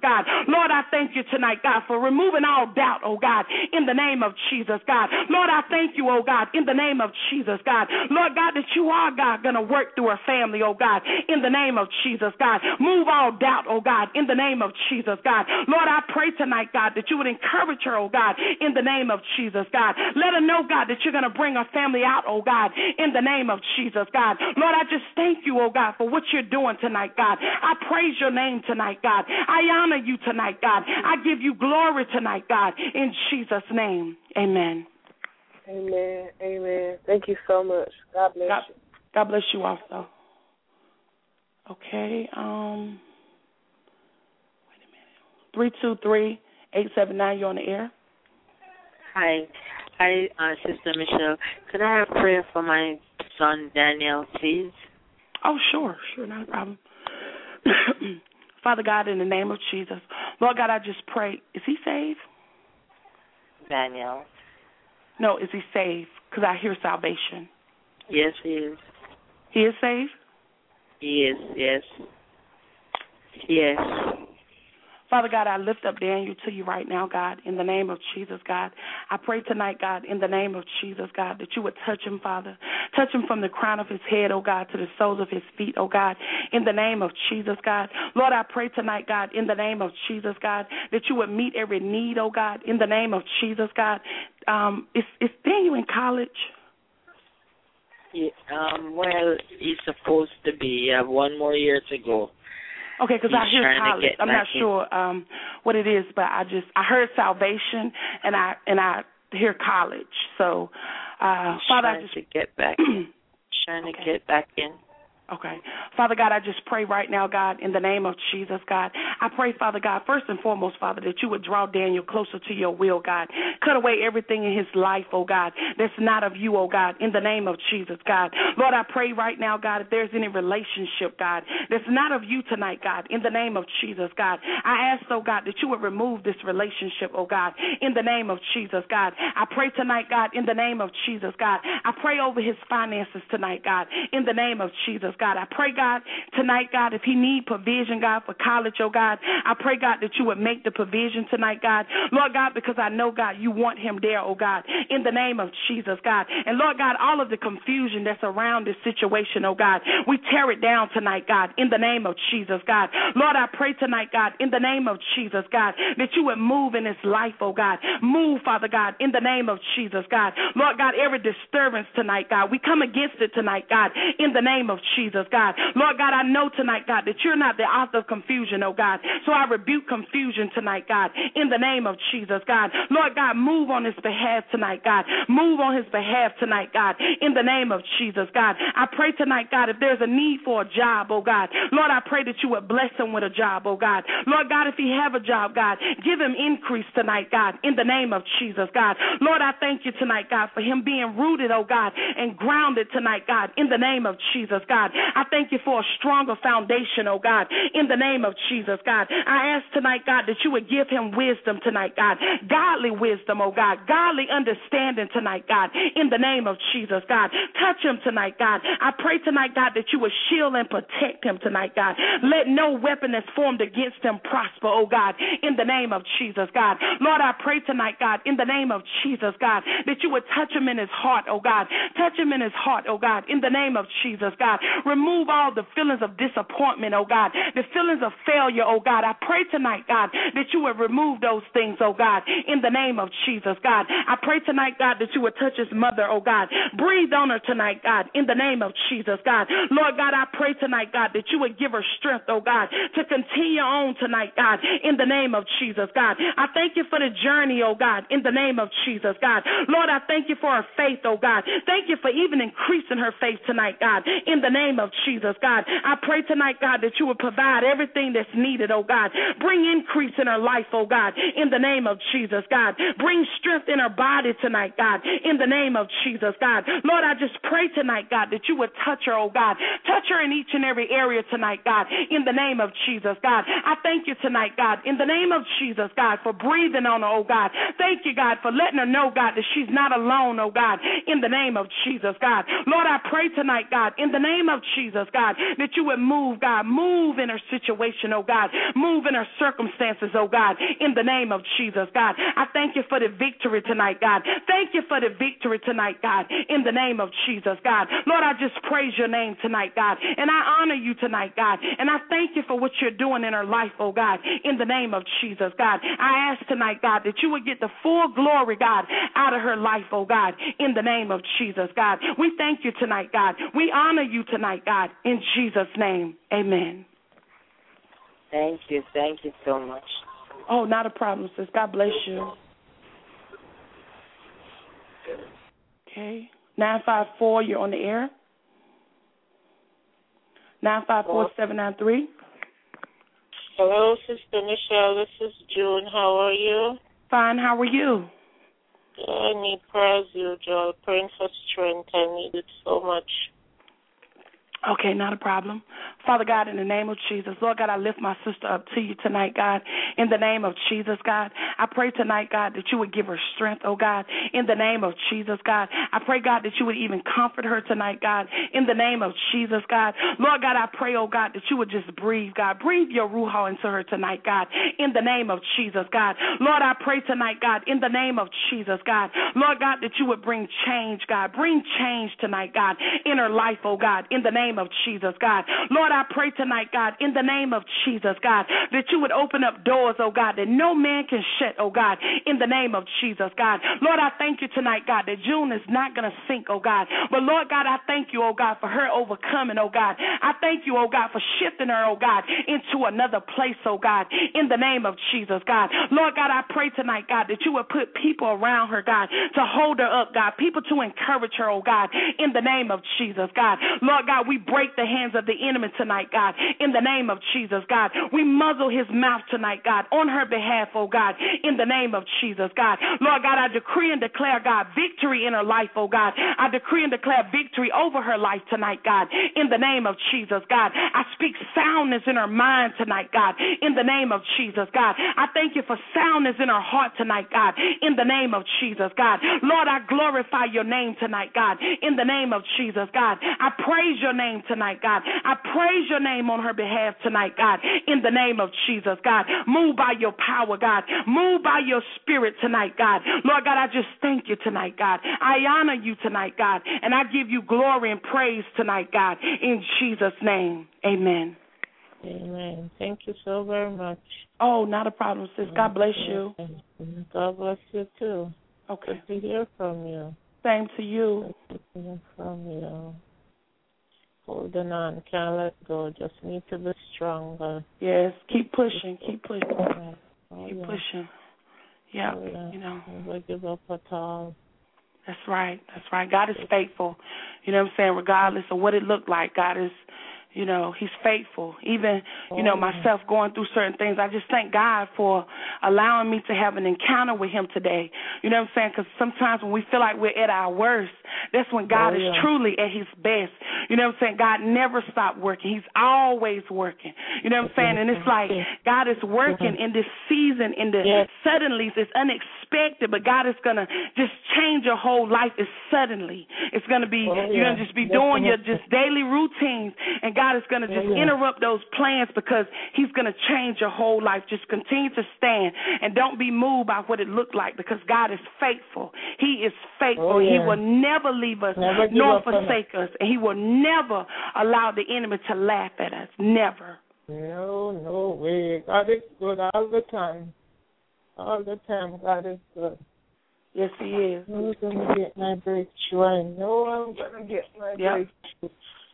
God. Lord, I thank you tonight, God, for removing all doubt, oh God, in the name of Jesus, God. Lord, I thank you, oh God, in the name of Jesus, God. Lord God, that you are, God, going to work through her family, oh God, in the name of Jesus, God. Move all doubt, oh God, in the name of Jesus, God. Lord, I pray tonight, God, that you would encourage her, oh God, in the name of Jesus, God. Let her know, God, that you're going to bring her family out, oh God, in the name of Jesus, God. Lord, I just thank you, oh God, for what you're doing tonight, God. I praise your name tonight, God. I honor you tonight, God. I give you glory tonight, God, in Jesus' name. Amen. Amen. Amen. Thank you so much. God bless you. God bless you also. Okay. Wait a minute. 323-879, you're on the air. Hi, Sister Michelle. Could I have prayer for my son Daniel, please? Oh, sure, not a problem. Father God, in the name of Jesus, Lord God, I just pray. Is he saved? Daniel. No, is he saved? Because I hear salvation. Yes, he is. He is saved? He is, yes. Yes. Father God, I lift up Daniel to you right now, God, in the name of Jesus, God. I pray tonight, God, in the name of Jesus, God, that you would touch him, Father. Touch him from the crown of his head, oh God, to the soles of his feet, oh God, in the name of Jesus, God. Lord, I pray tonight, God, in the name of Jesus, God, that you would meet every need, oh God, in the name of Jesus, God. Is Daniel in college? Yeah, well, he's supposed to be. You have one more year to go. Okay, because I hear college. I'm not in. sure what it is, but I heard salvation and I hear college. So, Father, I just get back. Trying to get back in. Okay. Father God, I just pray right now, God, in the name of Jesus, God. I pray, Father God, first and foremost, Father, that you would draw Daniel closer to your will, God. Cut away everything in his life, oh God, that's not of you, oh God, in the name of Jesus, God. Lord, I pray right now, God, if there's any relationship, God, that's not of you tonight, God, in the name of Jesus, God. I ask, oh God, that you would remove this relationship, oh God, in the name of Jesus, God. I pray tonight, God, in the name of Jesus, God. I pray over his finances tonight, God, in the name of Jesus, God. I pray, God, tonight, God, if he need provision, God, for college, oh God, I pray, God, that you would make the provision tonight, God. Lord God, because I know, God, you want him there, oh God, in the name of Jesus, God. And Lord God, all of the confusion that's around this situation, oh God, we tear it down tonight, God, in the name of Jesus, God. Lord, I pray tonight, God, in the name of Jesus, God, that you would move in his life, oh God. Move, Father God, in the name of Jesus, God. Lord God, every disturbance tonight, God, we come against it tonight, God, in the name of Jesus, God. Lord God, I know tonight, God, that you're not the author of confusion, oh God. So I rebuke confusion tonight, God, in the name of Jesus, God. Lord God, move on his behalf tonight, God. Move on his behalf tonight, God, in the name of Jesus, God. I pray tonight, God, if there's a need for a job, oh God, Lord, I pray that you would bless him with a job, oh God. Lord God, if he have a job, God, give him increase tonight, God, in the name of Jesus, God. Lord, I thank you tonight, God, for him being rooted, oh God, and grounded tonight, God, in the name of Jesus, God. I thank you for a stronger foundation, oh God, in the name of Jesus, God. I ask tonight, God, that you would give him wisdom tonight, God, godly wisdom, oh God, godly understanding tonight, God, in the name of Jesus, God. Touch him tonight, God. I pray tonight, God, that you would shield and protect him tonight, God. Let no weapon that's formed against him prosper, oh God, in the name of Jesus, God. Lord, I pray tonight, God, in the name of Jesus, God, that you would touch him in his heart, oh God. Touch him in his heart, oh God, in the name of Jesus, God. Remove all the feelings of disappointment, oh God, the feelings of failure, oh God. I pray tonight, God, that you would remove those things, oh God, in the name of Jesus, God. I pray tonight, God, that you would touch his mother, oh God. Breathe on her tonight, God, in the name of Jesus, God. Lord God, I pray tonight, God, that you would give her strength, oh God, to continue on tonight, God, in the name of Jesus, God. I thank you for the journey, oh God, in the name of Jesus, God. Lord, I thank you for her faith, oh God. Thank you for even increasing her faith tonight, God, in the name of Jesus, God. I pray tonight, God, that you would provide everything that's needed, oh God. Bring increase in her life, oh God, in the name of Jesus, God. Bring strength in her body tonight, God, in the name of Jesus, God. Lord, I just pray tonight, God, that you would touch her, oh God. Touch her in each and every area tonight, God, in the name of Jesus, God. I thank you tonight, God, in the name of Jesus, God, for breathing on her, oh God. Thank you, God, for letting her know, God, that she's not alone, oh God, in the name of Jesus, God. Lord, I pray tonight, God, in the name of Jesus, God, that you would move, God. Move in her situation, oh God. Move in her circumstances, oh God, in the name of Jesus, God. I thank you for the victory tonight, God. Thank you for the victory tonight, God, in the name of Jesus, God. Lord, I just praise your name tonight, God, and I honor you tonight, God, and I thank you for what you're doing in her life, oh God, in the name of Jesus, God. I ask tonight, God, that you would get the full glory, God, out of her life, oh God, in the name of Jesus, God. We thank you tonight, God. We honor you tonight, God, in Jesus' name. Amen. Thank you. Thank you so much. Oh, not a problem, sis. God bless you. Okay. 954, you're on the air. 954-793. Hello, Sister Michelle. This is June. How are you? Fine. How are you? I need prayers, usual. Praying for strength. I need it so much. Okay, not a problem. Father God, in the name of Jesus, Lord God, I lift my sister up to you tonight, God. In the name of Jesus, God, I pray tonight, God, that you would give her strength, oh God. In the name of Jesus, God, I pray, God, that you would even comfort her tonight, God. In the name of Jesus, God. Lord God, I pray, oh God, that you would just breathe, God. Breathe your Ruha into her tonight, God. In the name of Jesus, God. Lord, I pray tonight, God, in the name of Jesus, God. Lord God, that you would bring change, God. Bring change tonight, God, in her life, oh God. In the name of Jesus, God. Lord, I pray tonight, God, in the name of Jesus, God, that you would open up doors, oh God, that no man can shut, oh God, in the name of Jesus, God. Lord, I thank you tonight, God, that June is not going to sink, oh God. But Lord God, I thank you, oh God, for her overcoming, oh God. I thank you, oh God, for shifting her, oh God, into another place, oh God, in the name of Jesus, God. Lord God, I pray tonight, God, that you would put people around her, God, to hold her up, God, people to encourage her, oh God, in the name of Jesus, God. Lord God, we break the hands of the enemy tonight, God, in the name of Jesus, God. We muzzle his mouth tonight, God, on her behalf, oh God, in the name of Jesus, God. Lord God, I decree and declare, God, victory in her life, oh God. I decree and declare victory over her life tonight, God, in the name of Jesus, God. I speak soundness in her mind tonight, God, in the name of Jesus, God. I thank you for soundness in her heart tonight, God, in the name of Jesus, God. Lord, I glorify your name tonight, God, in the name of Jesus, God. I praise your name tonight, God. I praise your name on her behalf tonight, God, in the name of Jesus, God. Move by your power, God. Move by your spirit tonight, God. Lord God, I just thank you tonight, God. I honor you tonight, God, and I give you glory and praise tonight, God, in Jesus' name. Amen. Amen. Thank you so very much. Oh, not a problem, sis. God bless you. God bless you, too. Okay. Good to hear from you. Same to you. Good to hear from you. Holding on, can't let go. Just need to be stronger. Yes, keep pushing, keep pushing. Oh, keep yeah. pushing. Yeah, Oh, yeah. you know. Never give up at all. That's right. That's right. God is faithful. You know what I'm saying? Regardless of what it looked like, God is, you know, he's faithful. Even, you know, myself going through certain things, I just thank God for allowing me to have an encounter with him today. You know what I'm saying? Because sometimes when we feel like we're at our worst, that's when God is truly at his best. You know what I'm saying? God never stopped working. He's always working. You know what I'm saying? And it's like God is working in this season, in the suddenlies. It's unexpected, but God is going to just change your whole life. It's suddenly. It's going to be, you're going to just be doing your just daily routines, and God is going to just interrupt those plans because he's going to change your whole life. Just continue to stand and don't be moved by what it looked like because God is faithful. He is faithful. He will never leave us nor forsake us, and he will never allow the enemy to laugh at us. Never. No way. God is good all the time. All the time, God is good. Yes, he is. I'm going to get my breakthrough. I know I'm going to get my breakthrough.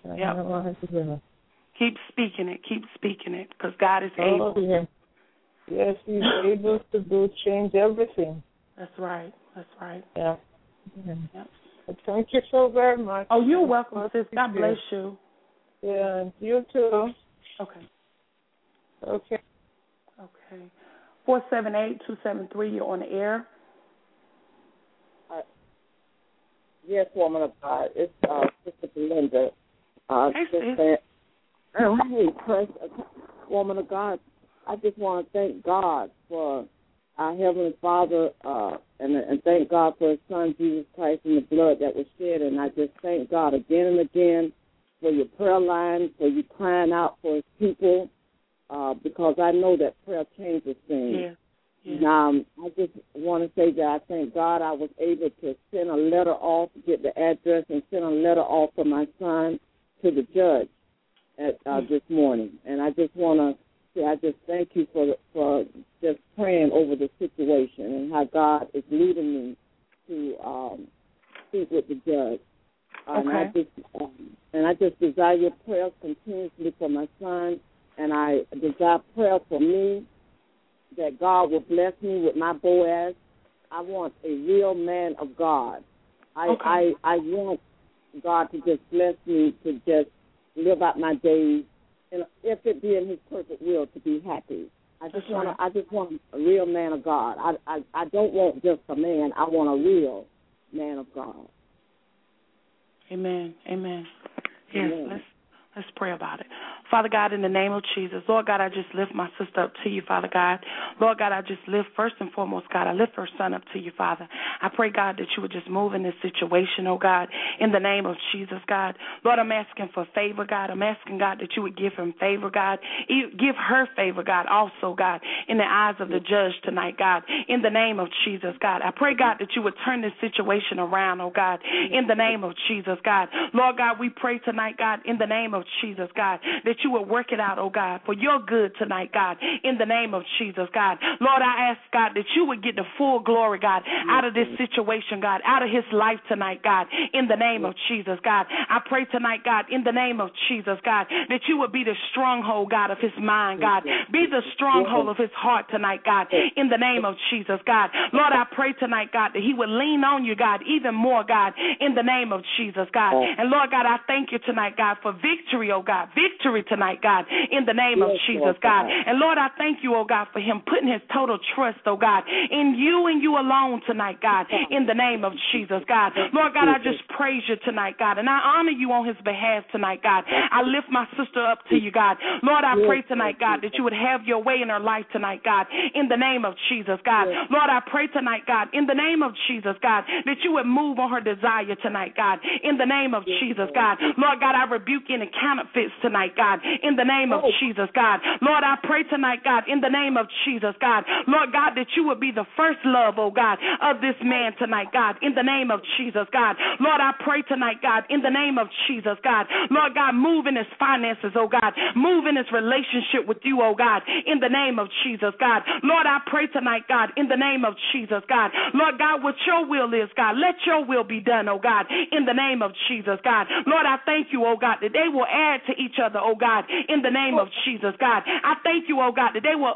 Keep speaking it, because God is able. Yeah. Yes, he's able to do change everything. That's right. Yeah. But thank you so very much. Oh, you're welcome, sis. God bless you. Yeah, you too. Okay. 478-273, you're on the air. Yes, woman of God. It's Sister Belinda. Hey, sis. Woman of God, I just want to thank God for our Heavenly Father and thank God for His Son, Jesus Christ, and the blood that was shed. And I just thank God again and again for your prayer line, for you crying out for his people, because I know that prayer changes things. Yeah. Yeah. Now, I just want to say that I thank God I was able to send a letter off, get the address, and send a letter off for my son to the judge this morning. And I just want to say I just thank you for just praying over the situation and how God is leading me to speak with the judge. Okay. And I just desire your prayers continuously for my son, and I desire prayer for me, that God will bless me with my Boaz. I want a real man of God. I want God to just bless me to just live out my days, and if it be in His perfect will, to be happy. I just want a real man of God. I don't want just a man. I want a real man of God. Amen. Amen. Yes, Amen. let's pray about it. Father God, in the name of Jesus, Lord God, I just lift my sister up to you, Father God. Lord God, I just lift, first and foremost, God, I lift her son up to you, Father. I pray, God, that you would just move in this situation, oh God, in the name of Jesus, God. Lord, I'm asking for favor, God. I'm asking, God, that you would give him favor, God. Give her favor, God, also, God, in the eyes of the judge tonight, God, in the name of Jesus, God. I pray, God, that you would turn this situation around, oh God, in the name of Jesus, God. Lord God, we pray tonight, God, in the name of Jesus, God, that you will work it out, oh God, for your good tonight, God, in the name of Jesus, God. Lord, I ask, God, that you would get the full glory, God, out of this situation, God, out of his life tonight, God, in the name of Jesus, God. I pray tonight, God, in the name of Jesus, God, that you would be the stronghold, God, of his mind, God. Be the stronghold of his heart tonight, God, in the name of Jesus, God. Lord, I pray tonight, God, that he would lean on you, God, even more, God, in the name of Jesus, God. And Lord, God, I thank you tonight, God, for victory, oh God, victory tonight, God, in the name of Jesus, God. And Lord, I thank you, oh God, for him putting his total trust, oh God, in you and you alone tonight, God, in the name of Jesus, God. Lord God, I just praise you tonight, God, and I honor you on his behalf tonight, God. I lift my sister up to you, God. Lord, I pray tonight, God, that you would have your way in her life tonight, God, in the name of Jesus, God. Lord, I pray tonight, God, in the name of Jesus, God, that you would move on her desire tonight, God, in the name of Jesus, God. Lord God, I rebuke any counterfeits tonight, God, in the name of Jesus, God. Lord, I pray tonight, God, in the name of Jesus, God. Lord God, that you would be the first love, oh God, of this man tonight, God, in the name of Jesus, God. Lord, I pray tonight, God, in the name of Jesus, God. Lord God, move in his finances, oh God. Move in his relationship with you, oh God, in the name of Jesus, God. Lord, I pray tonight, God, in the name of Jesus, God. Lord God, what your will is, God, let your will be done, oh God, in the name of Jesus, God. Lord, I thank you, oh God, that they will add to each other, oh God, in the name of Jesus, God. I thank you, oh God, that they will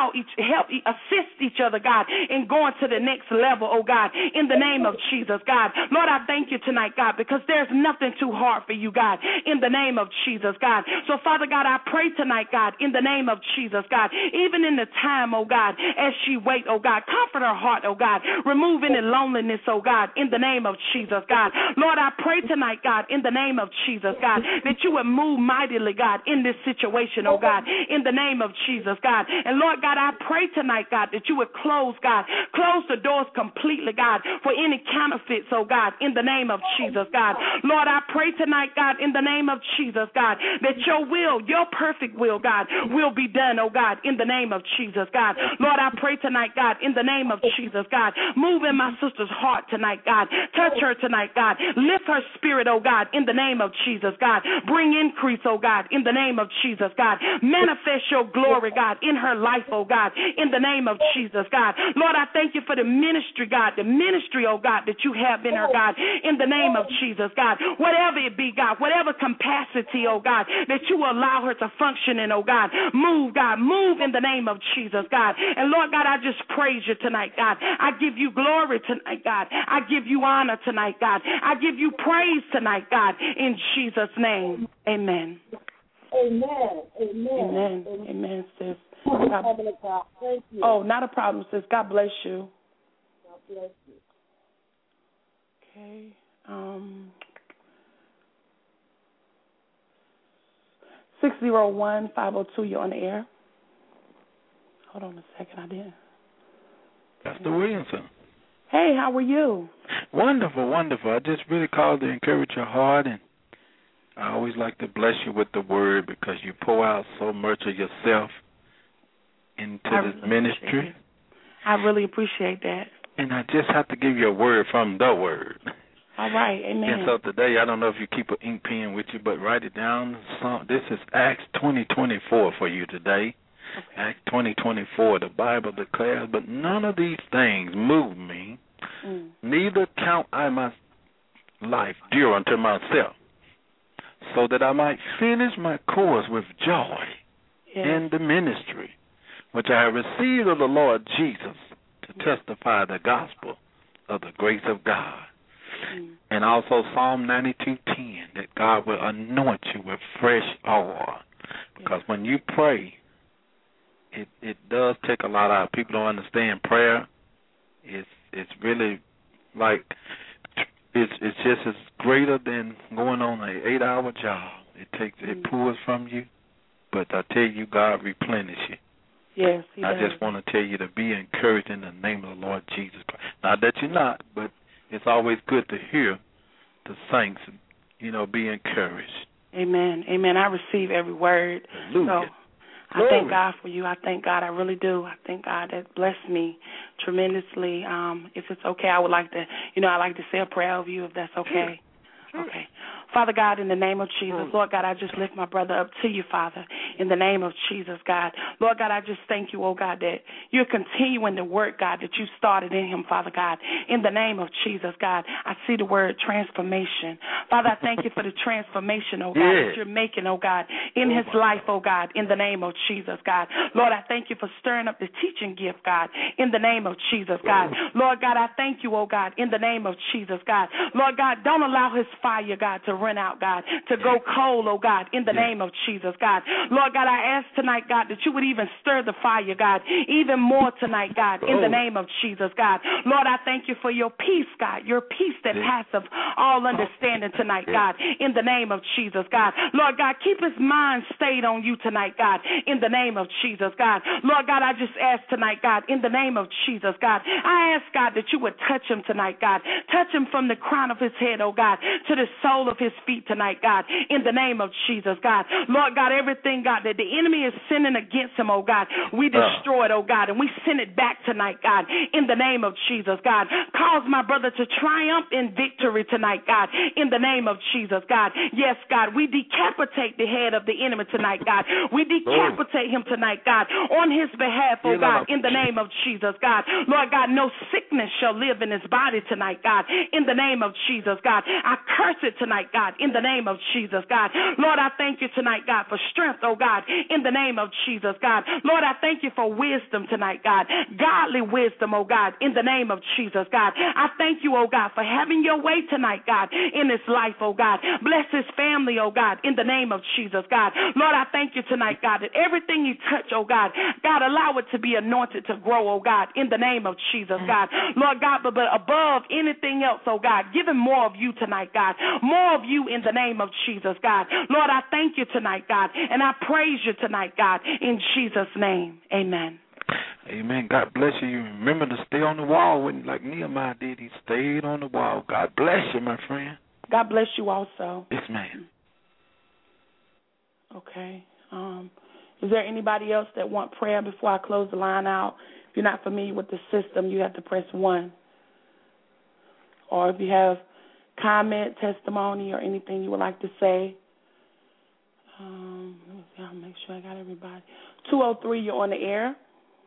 assist each other, God, in going to the next level, oh God, in the name of Jesus, God. Lord, I thank you tonight, God, because there's nothing too hard for you, God, in the name of Jesus, God. So, Father God, I pray tonight, God, in the name of Jesus, God, even in the time, oh God, as she wait, oh God, comfort her heart, oh God, remove any loneliness, oh God, in the name of Jesus, God. Lord, I pray tonight, God, in the name of Jesus, God, that you would move mightily, God, in this situation, oh God, in the name of Jesus, God. And Lord God, I pray tonight, God, that you would close the doors completely, God, for any counterfeits, oh God, in the name of Jesus, God. Lord, I pray tonight, God, in the name of Jesus, God, that your will, your perfect will, God, will be done, oh God, in the name of Jesus, God. Lord, I pray tonight, God, in the name of Jesus, God, move in my sister's heart tonight, God. Touch her tonight, God. Lift her spirit, oh God, in the name of Jesus, God. Bring increase, oh God, in the name of Jesus, God. Manifest your glory, God, in her life, oh God, in the name of Jesus, God. Lord, I thank you for the ministry, God, oh God, that you have in her, God, in the name of Jesus, God. Whatever it be, God, whatever capacity, oh God, that you will allow her to function in, oh God. Move, God, move in the name of Jesus, God. And Lord God, I just praise you tonight, God. I give you glory tonight, God. I give you honor tonight, God. I give you praise tonight, God, in Jesus' name. Amen. Amen. Amen. Amen, sis. Thank you. Oh, not a problem, sis. God bless you. God bless you. Okay. 601-502, you're on the air. Hold on a second, I didn't. Pastor Williamson. Hey, how are you? Wonderful, wonderful. I just really called to encourage your heart and I always like to bless you with the word because you pour out so much of yourself into this ministry. I really appreciate that. And I just have to give you a word from the word. All right, amen. And so today, I don't know if you keep an ink pen with you, but write it down. This is Acts 20:24 for you today. Okay. Acts 20:24, the Bible declares, but none of these things move me, neither count I my life dear unto myself, so that I might finish my course with joy in the ministry, which I have received of the Lord Jesus, to testify the gospel of the grace of God. And also Psalm 92:10, that God will anoint you with fresh oil. Because when you pray, it does take a lot out. People don't understand prayer. It's really like, it's just as greater than going on an 8-hour job. It pours from you, but I tell you, God replenish you. Yes, He does. I just want to tell you to be encouraged in the name of the Lord Jesus Christ. Not that you're not, but it's always good to hear the saints, be encouraged. Amen. Amen. I receive every word. Hallelujah. So I thank God for you. I thank God. I really do. I thank God that blessed me tremendously. If it's okay, I would like to, I like to say a prayer over you, if that's okay. Okay. Father God, in the name of Jesus, Lord God, I just lift my brother up to you, Father, in the name of Jesus, God. Lord God, I just thank you, oh God, that you're continuing the work, God, that you started in him, Father God, in the name of Jesus, God. I see the word transformation. Father, I thank you for the transformation, oh God, that you're making, oh God, in his life, oh God, in the name of Jesus, God. Lord, I thank you for stirring up the teaching gift, God, in the name of Jesus, God. Lord God, I thank you, oh God, in the name of Jesus, God. Lord God, don't allow his fire, God, to run out, God, to go cold, oh God, in the name of Jesus, God. Lord God, I ask tonight, God, that you would even stir the fire, God, even more tonight, God, in the name of Jesus, God. Lord, I thank you for your peace, God, your peace that passeth all understanding tonight, God, in the name of Jesus, God. Lord God, keep his mind stayed on you tonight, God, in the name of Jesus, God. Lord God, I just ask tonight, God, in the name of Jesus, God. I ask, God, that you would touch him tonight, God. Touch him from the crown of his head, oh God, to the sole of his feet tonight, God, in the name of Jesus, God. Lord God, everything, God, that the enemy is sending against him, oh God, we destroy it, oh God, and we send it back tonight, God, in the name of Jesus, God. Cause my brother to triumph in victory tonight, God, in the name of Jesus, God. Yes, God, we decapitate the head of the enemy tonight, God. We decapitate him tonight, God, on his behalf, oh God, in the name of Jesus, God. Lord God, no sickness shall live in his body tonight, God, in the name of Jesus, God. I curse it tonight, God, in the name of Jesus, God. Lord, I thank you tonight, God, for strength, oh God, in the name of Jesus, God. Lord, I thank you for wisdom tonight, God, godly wisdom, oh God, in the name of Jesus, God. I thank you, oh God, for having your way tonight, God, in his life, oh God. Bless his family, oh God, in the name of Jesus, God. Lord, I thank you tonight, God, that everything you touch, oh God, God, allow it to be anointed to grow, oh God, in the name of Jesus, God. Lord God, but above anything else, oh God, give him more of you tonight, God. More of you in the name of Jesus, God. Lord, I thank you tonight, God, and I praise you tonight, God, in Jesus' name. Amen. Amen. God bless you. You remember to stay on the wall like Nehemiah did. He stayed on the wall. God bless you, my friend. God bless you also. Yes, ma'am. Okay. Is there anybody else that want prayer before I close the line out? If you're not familiar with the system, you have to press 1. Or if you have comment, testimony, or anything you would like to say. Let me see. I'll make sure I got everybody. 203, you're on the air.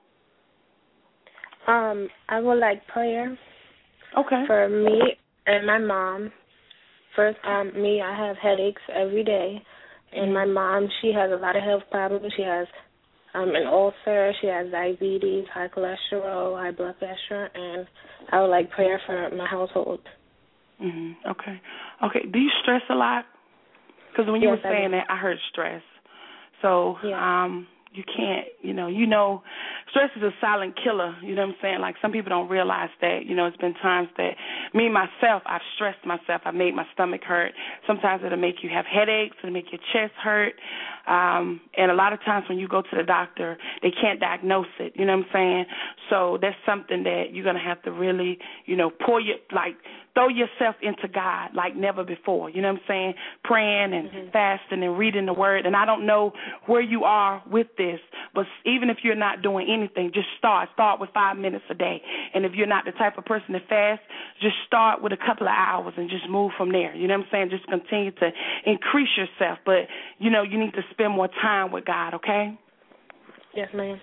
I would like prayer. Okay. For me and my mom. First, me, I have headaches every day. And my mom, she has a lot of health problems. She has an ulcer. She has diabetes, high cholesterol, high blood pressure. And I would like prayer for my household. Okay. Okay. Do you stress a lot? Because when you were saying that, I heard stress. So you can't, stress is a silent killer. You know what I'm saying? Like some people don't realize that. It's been times that me, myself, I've stressed myself. I've made my stomach hurt. Sometimes it'll make you have headaches. It'll make your chest hurt. And a lot of times when you go to the doctor, they can't diagnose it. You know what I'm saying? So that's something that you're going to have to really, throw yourself into God like never before. You know what I'm saying? Praying and fasting and reading the word. And I don't know where you are with this, but even if you're not doing anything, just start. Start with 5 minutes a day. And if you're not the type of person that fasts, just start with a couple of hours and just move from there. You know what I'm saying? Just continue to increase yourself. But, you know, you need to spend more time with God, okay? Yes, ma'am.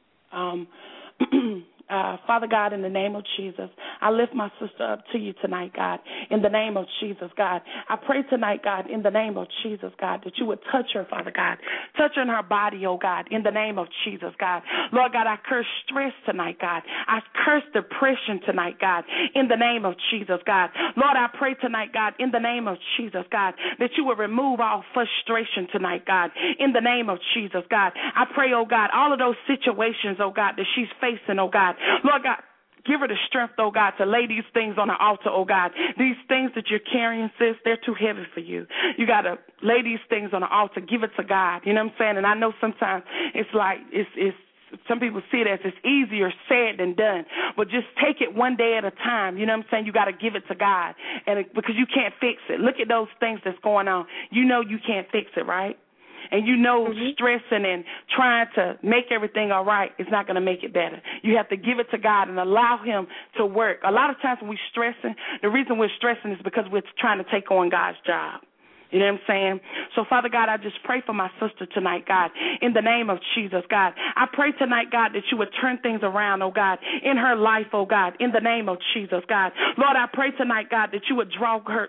Father God, in the name of Jesus, I lift my sister up to you tonight, God, in the name of Jesus, God. I pray tonight, God, in the name of Jesus, God, that you would touch her, Father God. Touch her in her body, oh God, in the name of Jesus, God. Lord God, I curse stress tonight, God. I curse depression tonight, God, in the name of Jesus, God. Lord, I pray tonight, God, in the name of Jesus, God, that you would remove all frustration tonight, God, in the name of Jesus, God. I pray, oh God, all of those situations, oh God, that she's facing, oh God, Lord God, give her the strength, oh God, to lay these things on the altar, oh God. These things that you're carrying, sis, they're too heavy for you. You got to lay these things on the altar. Give it to God. You know what I'm saying? And I know sometimes it's like it's some people see it as it's easier said than done. But just take it one day at a time. You know what I'm saying? You got to give it to God, because you can't fix it. Look at those things that's going on. You know you can't fix it, right? And you know stressing and trying to make everything all right is not going to make it better. You have to give it to God and allow him to work. A lot of times when we're stressing, the reason we're stressing is because we're trying to take on God's job. You know what I'm saying? So, Father God, I just pray for my sister tonight, God, in the name of Jesus, God. I pray tonight, God, that you would turn things around, oh God, in her life, oh God, in the name of Jesus, God. Lord, I pray tonight, God, that you would draw her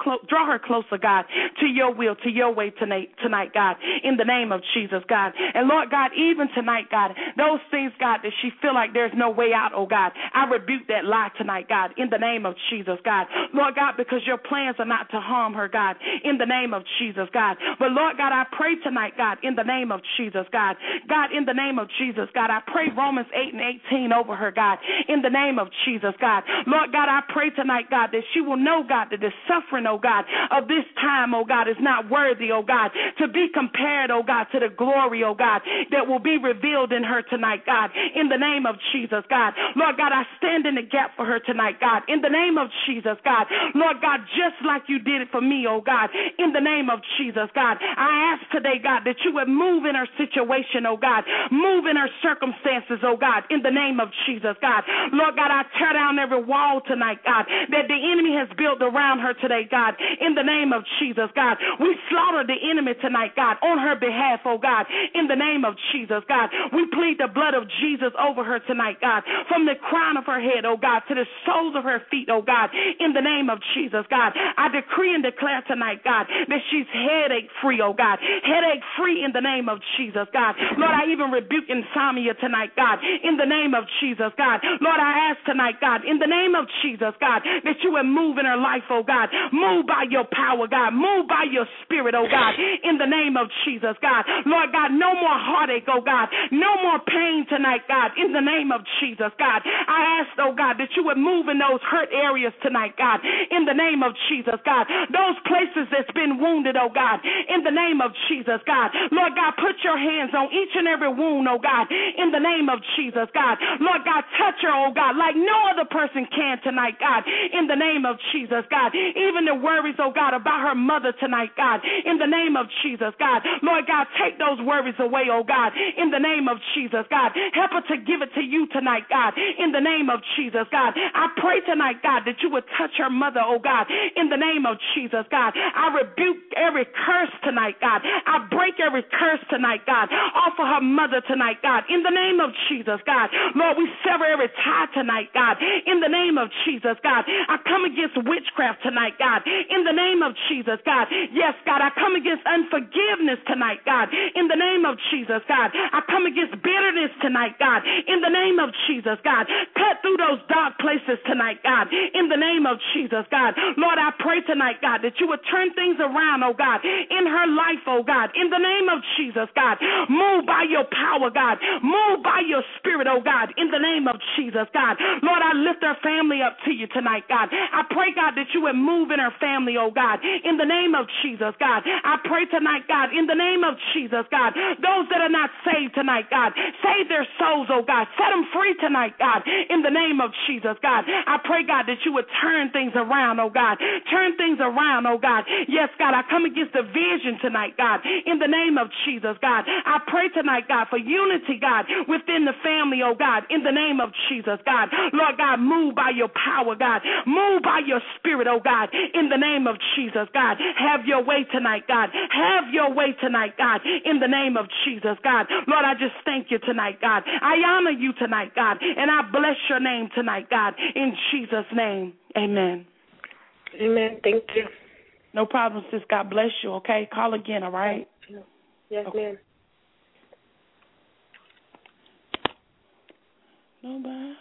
closer, God, to your will, to your way tonight, God, in the name of Jesus, God. And Lord God, even tonight, God, those things, God, that she feel like there's no way out, oh God, I rebuke that lie tonight, God, in the name of Jesus, God. Lord God, because your plans are not to harm her, God, in the name of Jesus, God. But Lord God, I pray tonight, God, in the name of Jesus, God. God, in the name of Jesus, God, I pray Romans 8:18 over her, God, in the name of Jesus, God. Lord God, I pray tonight, God, that she will know, God, that the suffering, oh God, of this time, oh God, is not worthy, oh God, to be compared, oh God, to the glory, oh God, that will be revealed in her tonight, God, in the name of Jesus, God. Lord God, I stand in the gap for her tonight, God, in the name of Jesus, God. Lord God, just like you did it for me, oh God, in the name of Jesus, God. I ask today, God, that you would move in her situation, oh God, move in her circumstances, oh God, in the name of Jesus, God. Lord God, I tear down every wall tonight, God, that the enemy has built around her today, God, in the name of Jesus, God. We slaughter the enemy tonight, God, on her behalf, oh God, in the name of Jesus, God. We plead the blood of Jesus over her tonight, God, from the crown of her head, oh God, to the soles of her feet, oh God, in the name of Jesus, God. I decree and declare tonight, God, that she's headache free, oh God, headache free in the name of Jesus, God. Lord, I even rebuke insomnia tonight, God, in the name of Jesus, God. Lord, I ask tonight, God, in the name of Jesus, God, that you would move in her life, oh God, move by your power, God, move by your spirit, oh God, in the name of Jesus, God. Lord God, no more heartache, oh God, no more pain tonight, God, in the name of Jesus, God. I ask, oh God, that you would move in those hurt areas tonight, God, in the name of Jesus, God. Those places that's been wounded, oh God, in the name of Jesus, God. Lord God, put your hands on each and every wound, oh God, in the name of Jesus, God. Lord God, touch her, oh God, like no other person can tonight, God, in the name of Jesus, God. Even the worries, oh God, about her mother tonight, God, in the name of Jesus, God. Lord God, take those worries away, oh God, in the name of Jesus, God. Help her to give it to you tonight, God, in the name of Jesus, God. I pray tonight, God, that you would touch her mother, oh God, in the name of Jesus, God. I rebuke every curse tonight, God. I break every curse tonight, God, off of her mother tonight, God, in the name of Jesus, God. Lord, we sever every tie tonight, God, in the name of Jesus, God. I come against witchcraft tonight, God, in the name of Jesus, God. Yes, God, I come against unforgiveness tonight, God, in the name of Jesus, God. I come against bitterness tonight, God, in the name of Jesus, God. Cut through those dark places tonight, God, in the name of Jesus, God. Lord, I pray tonight, God, that you would turn things things around, oh God, in her life, oh God, in the name of Jesus, God. Move by your power, God. Move by your spirit, oh God, in the name of Jesus, God. Lord, I lift her family up to you tonight, God. I pray, God, that you would move in her family, oh God, in the name of Jesus, God. I pray tonight, God, in the name of Jesus, God. Those that are not saved tonight, God, save their souls, oh God. Set them free tonight, God, in the name of Jesus, God. I pray, God, that you would turn things around, oh God. Turn things around, oh God. Yes, God, I come against division tonight, God, in the name of Jesus, God. I pray tonight, God, for unity, God, within the family, oh God, in the name of Jesus, God. Lord God, move by your power, God. Move by your spirit, oh God, in the name of Jesus, God. Have your way tonight, God. Have your way tonight, God, in the name of Jesus, God. Lord, I just thank you tonight, God. I honor you tonight, God, and I bless your name tonight, God, in Jesus' name. Amen. Amen. Thank you. No problem, sis. God bless you, okay? Call again, all right? Yes, okay. ma'am. Nobody.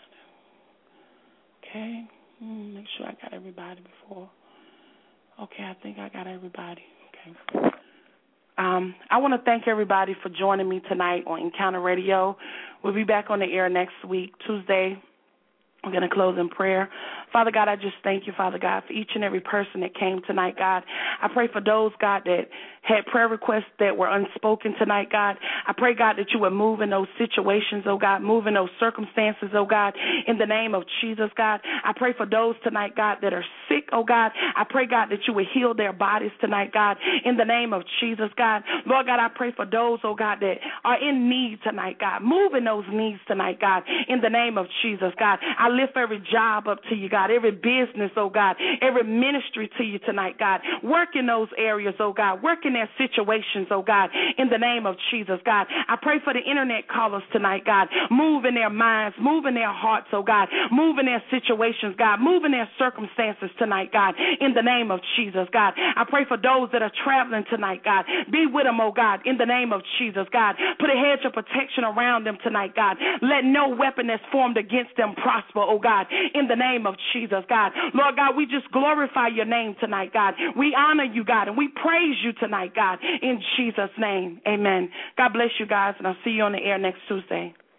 Okay. Make sure I got everybody before. Okay, I think I got everybody. Okay. I want to thank everybody for joining me tonight on Encounter Radio. We'll be back on the air next week, Tuesday. We're going to close in prayer. Father God, I just thank you, Father God, for each and every person that came tonight, God. I pray for those, God, that had prayer requests that were unspoken tonight, God. I pray, God, that you would move in those situations, oh God, move in those circumstances, oh God, in the name of Jesus, God. I pray for those tonight, God, that are sick, oh God. I pray, God, that you would heal their bodies tonight, God, in the name of Jesus, God. Lord God, I pray for those, oh God, that are in need tonight, God. Move in those needs tonight, God, in the name of Jesus, God. I lift every job up to you, God, every business, oh God, every ministry to you tonight, God. Work in those areas, oh God. Work in their situations, oh God, in the name of Jesus, God. I pray for the internet callers tonight, God. Move in their minds, move in their hearts, oh God. Move in their situations, God. Move in their circumstances tonight, God, in the name of Jesus, God. I pray for those that are traveling tonight, God. Be with them, oh God, in the name of Jesus, God. Put a hedge of protection around them tonight, God. Let no weapon that's formed against them prosper, oh God, in the name of Jesus, God. Lord God, we just glorify your name tonight, God. We honor you, God, and we praise you tonight, God, in Jesus' name. Amen. God bless you guys, and I'll see you on the air next Tuesday.